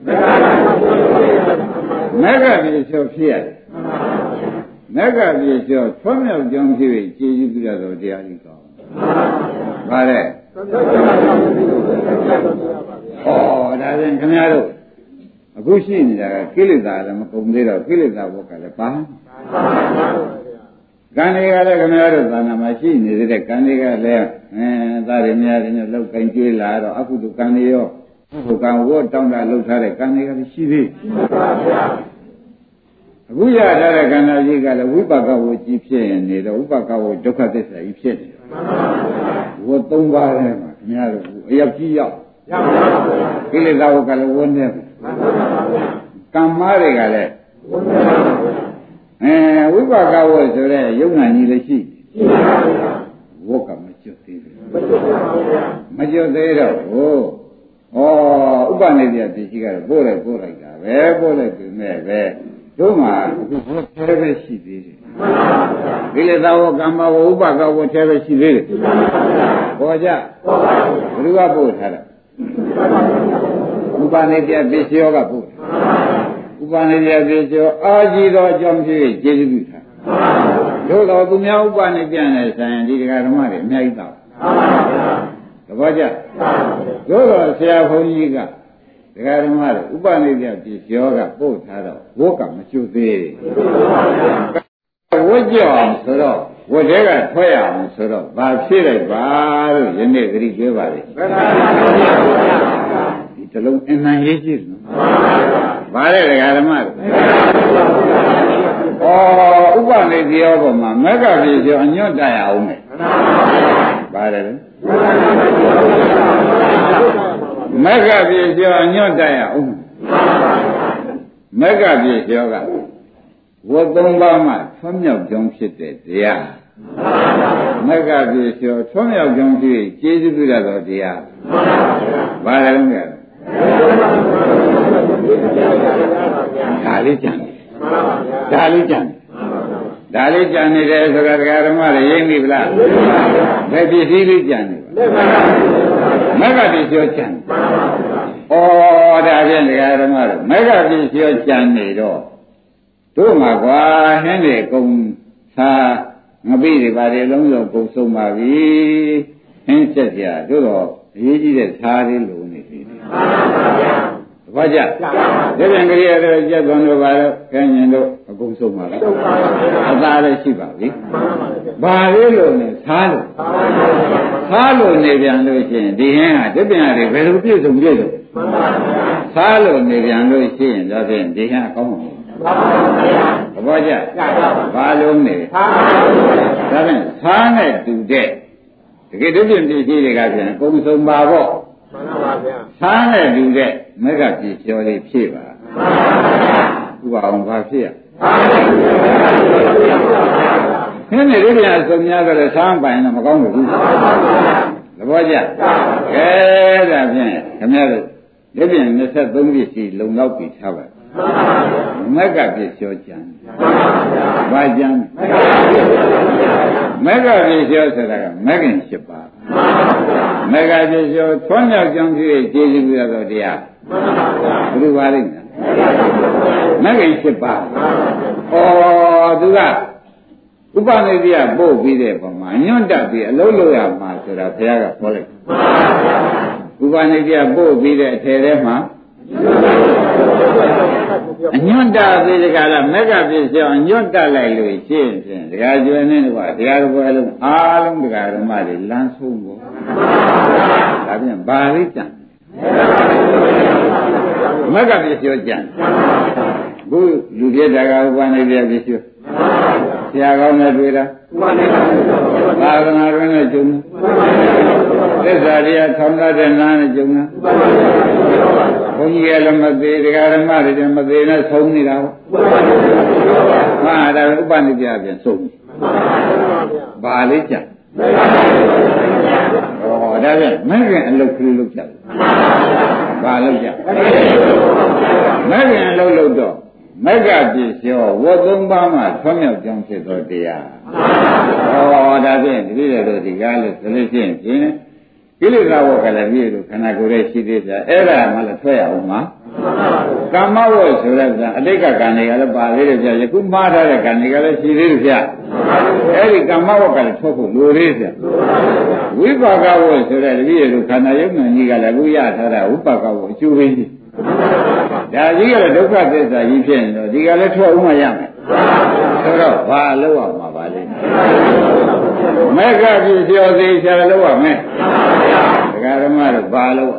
Speaker 2: မက္ခကြီးကျော်ဖြည့်ရတယ်မက္ခကြီးကျော်ထွန်းမြောက်ကြောင်းဖြစ်ပြီးကျေးဇူးပြုရတော့တရားကြီးကောင်းပါတဲ့ဩဒါရင်ခင်ဗျားတို့အခုရှိနေတာကကိလေသာလည်းမကုန်သေးတော့ကိလေသာဘုတ်ကလည်းပါကံတွေကလည်းခင်ဗျားတို့သာနာမှာရှိနေတဲ့ကံတွေကလည်းအဲသားတွေများတွေနဲ့လောက်ကင်ကျွေးလာတော့အခုတို့ကံတွေရောအခုကံဝတ်တောင်းတာလှုပ်ထားတဲ့ကံတွေကလည်းရှိသေးအခုရထားတဲ့ကံတော်ကြီးကလည်းဝိပါကဝကြီးဖြစ်နေတော့ဝိပါကဝဒုက္ခသစ္စာကြီးဖြစ်နေဝတ်သုံးပါးထဲမှာခင်ဗျားတို့အရောက်ကြီးရောက်ကိလေသာဝကလည်းဝန်းနေကံမားတွေကလည်းအဲဝိပါကဝဆိုတဲ့ယုံနာကြီးလည်းရှိဝကမကျွတ်သေးဘူးမကျွတ်သေးတော့ဟိုဩဥပနိဒေယပစ္စည်းကတော့ပို့လိုက်ပို့လိုက်တာပဲပို့လိုက်ပြီမဲ့ပဲတို့မှာအခုဘုရားပဲရှိသေးတယ်ကိလေသာဝကမ္မဝဥပကဝထဲပဲရှိသေးတယ်ပေါ်ကြဘယ်သူကပို့ထားတာဥပနိဒေယပစ္စည်းကပို့ဥပနိဒေယပစ္စည်းအာကြီးသောအကြောင်းဖြစ်ကျေစုပြုထားတို့တော့သူများဥပနိဒေယနဲ့ဆိုင်ဒီတရားဓမ္မတွေအများကြီးတော့သဘောကျတို့တော့ဆရာဘုန်းကြီးကတရားဓမ္မတွေဥပနိဒေယပစ္စည်းကပို့ထားတော့ဝတ်ကမကျွသေးဝတ်ကြအောင်ဆိုတော့ဝတ်တဲ့ကထွက်ရအောင်ဆိုတော့ဗာဖြည့်လိုက်ပါလို့ယနေ့သတိပေးပါလေဒီတလုံးအမှန်ရေးကြည့်နော်ဗာတဲ့ဒကာဓမ္မတွေဩဥပနိလေးပြောပေါ်မှာမက်ကပြေကျော်အညွတ်တတ်ရအောင်မယ်ပါတယ်လေမက်ကပြေကျော်အညွတ်တတ်ရအောင်မက်ကပြေကျော်ကဝတ်သုံးပါးမှထွံ့မြောက်ကြောင်းဖြစ်တဲ့တရားမက်ကပြေကျော်ထွံ့မြောက်ကြောင်းဖြစ်ကျေးဇူးပြုရသောတရားပါတယ်လေဒါလေးကြံဒါလေးကြံဒါလေးကြံနေတယ်ဆိုတာတရားဓမ္မတွေရိပ်မိဗလားဘယ်ပစ္စည်းလေးကြံနေမက္ခပစ္စည်းကြံဩဒါဖြင့်တရားဓမ္မတွေမက္ခပစ္စည်းကြံနေတော့တို့မှာကွာဟင်းတွေကုန်သာငပိတွေပါတယ်လုံးစုံကုန်ဆုံးပါပြီဟင်းချက်ကြတို့တော့အရေးကြီးတဲ့သားလေးလိုနေပြီဘာကြဒီပြန်ကြရတဲ့ကြက်သွန်တို့ပါတော့ခင်းရင်တို့အကုန်ဆုံးပါလားအသာလည်းရှိပါပြီဘာလေးလို့နေသားလို့သားလို့နေပြန်လို့ရှိရင်ဒီဟင်းဟာဒီပြန်ရတယ်ဘယ်လိုပြည့်စုံပြည့်စုံသားလို့နေပြန်လို့ရှိရင်ဒါဖြင့်ဒီဟင်းအကောင်းပါဘာကြဘာလို့နေဒါဖြင့်သားနဲ့တူတဲ့တကယ်ဒီပြင်ပြည်ကြီးတွေကပြန်အကုန်ဆုံးပါပေါ့မှန်ပါဗျာသာနဲ့တူတဲ့မက္ခပစ္စည်းလေးဖြည့်ပါမှန်ပါဗျာဥပအောင်ဘာဖြည့်ရခင်းနေဒီပြန်အစုံများကြတယ်သာပိုင်တော့မကောင်းဘူးမှန်ပါဗျာသဘောကျကဲဒါဖြင့်ခင်ဗျားတို့ဒီပြန်နှစ်ဆက်သုံးပစ္စည်းလုံလောက်ပြီးထားပါမက္ခပစ္စည်းကြံဘာကြံမက္ခပစ္စည်းဆိုတာကမဂ္ဂင်၈ပါးမက္ခပစ္စည်းထွန်းမြောက်ကြောင်းဖြစ်ကျေးဇူးပြုရသောတရားဘယ်လိုပါလိမ့်မဂ္ဂင်၈ပါးဩသူကဥပနိတိယပို့ပြီးတဲ့ပုံမှာညွန့်တက်ပြီးအလုံးလို့ရမှာဆိုတာဘုရားကဟောလိုက်ဥပနိတိယပို့ပြီးတဲ့အထည်ထဲမှာအညွန့်တာပြီးဒီကလာမက္ခပစ္စည်းအညွန့်တက်လိုက်လို့ရှင်းဖြင့်ဒကာကျွယ်နေတော့ဒကာဘွယ်လုံးအားလုံးဒကာဓမ္မတွေလမ်းဆုံးပေါ့ဒါပြန်ဘာလေးကြံမက္ခပစ္စည်းကြံခုလူပြည့်တကာဥပနိဒေပစ္စည်းဆရာကောင်းနဲ့တွေ့တာသာသနာ့တွင်နဲ့ကျုံသစ္စာတရားထောင်တဲ့နားနဲ့ကျုံတာဘုန်းကြီးကလည်းမသေးဒကာဓမ္မတွေလည်းမသေးနဲ့ဆုံးနေတာဟုတ်မှာဒါဥပနိဒေပြန်ဆုံးဘာလေးကြံဩဒါပြန်မဂ္ဂင်အလုတ်ကလေးလုပ်ကြတယ်ဘာလုပ်ကြမဂ္ဂင်အလုတ်လုပ်တော့မက္ခပစ္စည်းဝတ်သုံးပါးမှဆွမ်းမြောက်ကြောင်းဖြစ်သောတရားဩဒါဖြင့်ဒီလိုတို့ဒီကားလို့ဆိုလို့ရှိရင်ဖြင့်ကိလေသာဝကလည်းပြည့်လို့ခန္ဓာကိုယ်ရဲ့ရှိသေးတယ်အဲ့ဒါမှလည်းထွက်ရအောင်မှာကာမဝတ်ဆိုတဲ့ကအတိတ်ကကံတွေကလည်းပါသေးတယ်ဗျယခုမှားထားတဲ့ကံတွေကလည်းရှိသေးတယ်ဗျအဲ့ဒီကာမဝတ်ကလည်းထွက်ဖို့လိုသေးတယ်ဝိပါကဝတ်ဆိုတဲ့တပည့်တို့ခန္ဓာယုံဉာဏ်ကြီးကလည်းအခုရထားတာဝိပါကဝတ်အကျိုးပေးကြီးဒါကြီးကလည်းဒုက္ခသစ္စာကြီးဖြစ်နေတော့ဒီကလည်းထွက်ဦးမှရမယ်ဆိုတော့ဘာလို့ရမှာပါလဲမက္ခပစ္စည်းသေးချာလို့ရမယ်ဒကာဓမ္မတို့ဘာလို့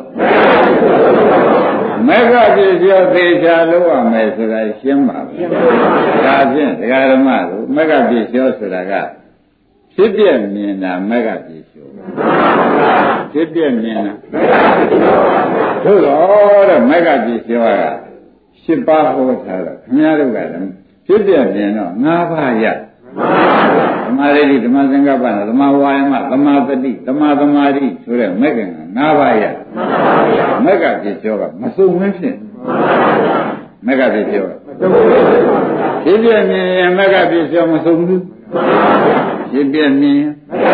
Speaker 2: မက္ခပစ္စည်းသေးချာလို့ရမယ်ဆိုတာရှင်းပါပြီဒါဖြင့်ဒကာဓမ္မတို့မက္ခပစ္စည်းဆိုတာကဖြစ်ပြမြင်တာမက္ခပစ္စည်းဖြစ်ပြမြင်တာသို့တော့တဲ့မက္ခပစ္စည်းကရှစ်ပါးဟောထားတော့ခင်ဗျားတို့ကလည်းဖြစ်ပြမြင်တော့၅ပါးရဓမ္မရိတိဓမ္မသင်္ကပ္ပနဲ့ဓမ္မဝါယမဓမ္မပတိဓမ္မသမာဓိဆိုတဲ့မက္ကင်က၅ပါးရမက္ခပစ္စည်းကမစုံမဖြစ်မက္ခပစ္စည်းကဖြစ်ပြမြင်ရင်မက္ခပစ္စည်းမစုံဘူးဖြစ်ပြမြင်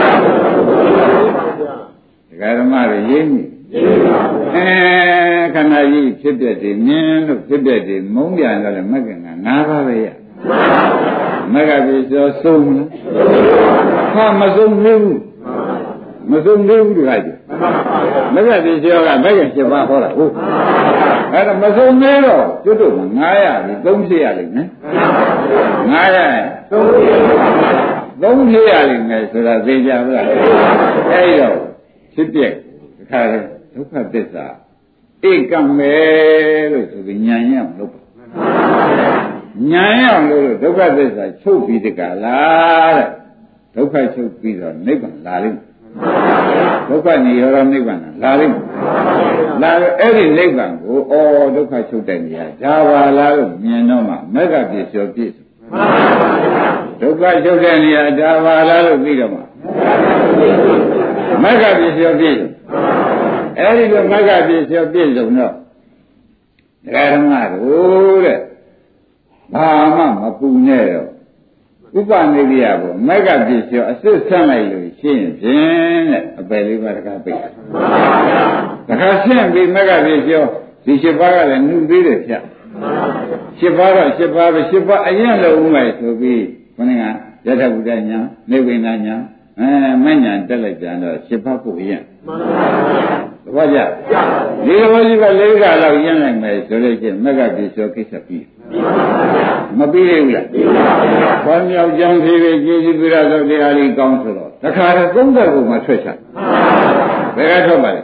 Speaker 2: ဒကာဓမ္မတွေရင်းမိအဲခန္ဓာကြီးဖြစ်ပြတယ်မြင်လို့ဖြစ်ပြတယ်မုန်းပြန်တော့လည်းမက္ကင်က၅ပါးပဲရမက္ခပစ္စည်းစုံလားဟာမစုံသေးဘူးမစုံသေးဘူးဒီကကြီးမက္ခပစ္စည်းကမက္ကင်၈ပါးဟောတာဟုတ်အဲ့ဒါမစုံသေးတော့ကျွတ်တို့က၅ရပြီ၃ဖြစ်ရလိမ့်မယ်၅ရ၃ဖြစ်ရလိမ့်မယ်ဆိုတာသိကြဘူးလားအဲ့တော့ဖြစ်ပြခါတယ်ဒုက္ခသစ္စာဧကံပဲလို့ဆိုပြီးဉာဏ်ရမလို့ပါညာရောက်လို့ဒုက္ခသစ္စာချုပ်ပြီးတကလားတဲ့ဒုက္ခချုပ်ပြီးတော့နိဗ္ဗာန်လာလိမ့်မယ်ဒုက္ခនិရောဓနိဗ္ဗာန်လာလိမ့်မယ်လာတော့အဲ့ဒီနိဗ္ဗာန်ကိုဩဒုက္ခချုပ်တဲ့နေရာဒါပါလားလို့မြင်တော့မှမဂ္ဂပစ္စယောပြည့်စုံဒုက္ခချုပ်တဲ့နေရာဒါပါလားလို့ပြီးတော့မှမဂ္ဂပစ္စယောပြည့်စုံအဲ့ဒီလိုမဂ္ဂပစ္စယောပြည့်စုံတော့ဒကာဓမ္မတို့တဲ့ဘာမှမပူနဲ့တော့ဥပနိရိယကိုမဂ္ဂပစ္စယောအစစ်ဆန့်လိုက်လို့ရှင်းဖြင့်တဲ့အပယ်လေးပါးတကားပိတ်တခါရှင်းပြီးမဂ္ဂပစ္စယောဒီ၈ပါးကလည်းနှုတ်သေးတယ်ဖြတ်၈ပါးတော့၈ပါးပဲ၈ပါးအရင်လုံးဦးမယ်ဆိုပြီးခொနကယထဗုဒ္ဓညာနိဗ္ဗာန်ညာအဲမညာတက်လိုက်ကြတော့၈ပါးကိုရင်သဘောကျဒီလိုကြီးပဲလေးကလောက်ရင်နိုင်မယ်ဆိုလို့ချင်းမဂ္ဂပစ္စယောကိစ္စပြီးမပြီးရဘူးလားဘာမြောက်ကြောင်းဖြည်းဖြည်းကြည်ကြည်ပြရသောတရားလေးကောင်းဆိုတော့တခါတော့သုံးသက်ကိုမှထွက်ချဘယ်ကထွက်ပါလဲ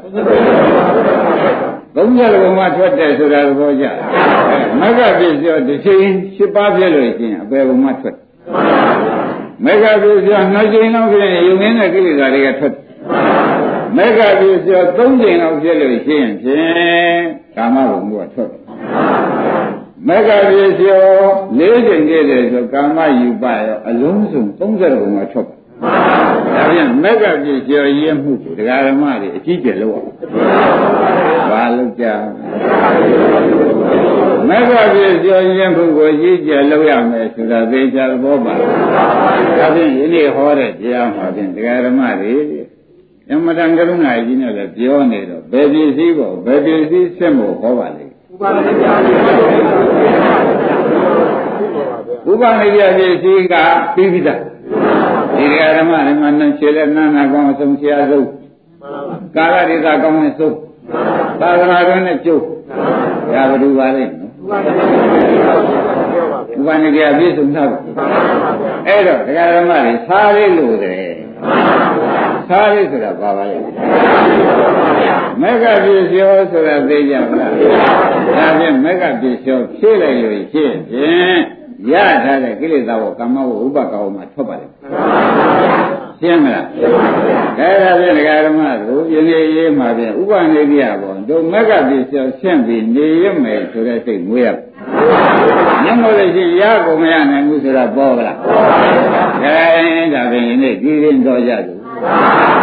Speaker 2: သုံးသက်ကိုမှထွက်တယ်ဆိုတာသဘောကျမဂ္ဂပစ္စယောတစ်ချိန်၈ပါးပြည့်လို့ရှိရင်အပေကိုမှထွက်မဂ္ဂပစ္စယောနှစ်ချိန်လောက်ပြည့်ရင်ယုံနေတဲ့ကိလေသာတွေကထွက်မဂ္ဂပစ္စယောသုံးချိန်လောက်ပြည့်လို့ရှိရင်ဖြင့်ကာမဘုံကထွက်မဂ္ဂပစ္စယောလေးချိန်ပြည့်တယ်ဆိုကာမယူပရောအလုံးစုံသုံးဆယ်ဘုံကထွက်ဒါပြန်မဂ္ဂပစ္စယောရင်းမှုကိုဒကာဓမ္မတွေအကြီးကျယ်လုပ်အောင်ဘာလုပ်ကြမဂ္ဂပစ္စယောရင်းမှုကိုအကြီးကျယ်လုပ်ရမယ်ဆိုတာသိချသဘောပါဒါဖြင့်ဒီနေ့ဟောတဲ့တရားမှာဖြင့်ဒကာဓမ္မတွေအမတန်ကရုဏာကြီးနဲ့လည်းပြောနေတော့ဘယ်ပစ္စည်းကိုဘယ်ပစ္စည်းဆက်ဖို့ဟောပါလိမ့်ဥပနိယဥပနိယပစ္စည်းကပြီးပြီသားဒီဓမ္မဓမ္မနဲ့ခြေလက်နာနာကောင်းအဆုံးဆရာဆုံးကာလဒေသကောင်းနဲ့ဆုံးသာသနာတော်နဲ့ကျုပ်ဒါဘယ်လိုပါလဲဥပနိယပြည့်စုံတာအဲ့တော့ဓမ္မတွေစားလေးလို့တယ်စားလေးဆိုတာဘာပါလဲမဂ္ဂပစ္စယောဆိုတာသိကြမလားဒါဖြင့်မဂ္ဂပစ္စယောဖြည့်လိုက်လို့ရှိရင်ရထားတဲ့ကိလေသာကိုကာမဝဥပကာဝမှာထွက်ပါလိမ့်ရှင်းမလားအဲ့ဒါဖြင့်ဒကာဓမ္မတို့ယနေ့ရေးမှာဖြင့်ဥပနိဒိယဘောတို့မဂ္ဂပစ္စယောရှင်းပြီးနေရမယ်ဆိုတဲ့စိတ်မွေးရညမို့လို့ရှိရကုန်မရနိုင်ဘူးဆိုတာပေါ်ကလားအဲဒါဖြင့်ယနေ့ဒီရင်တော်ကြသူ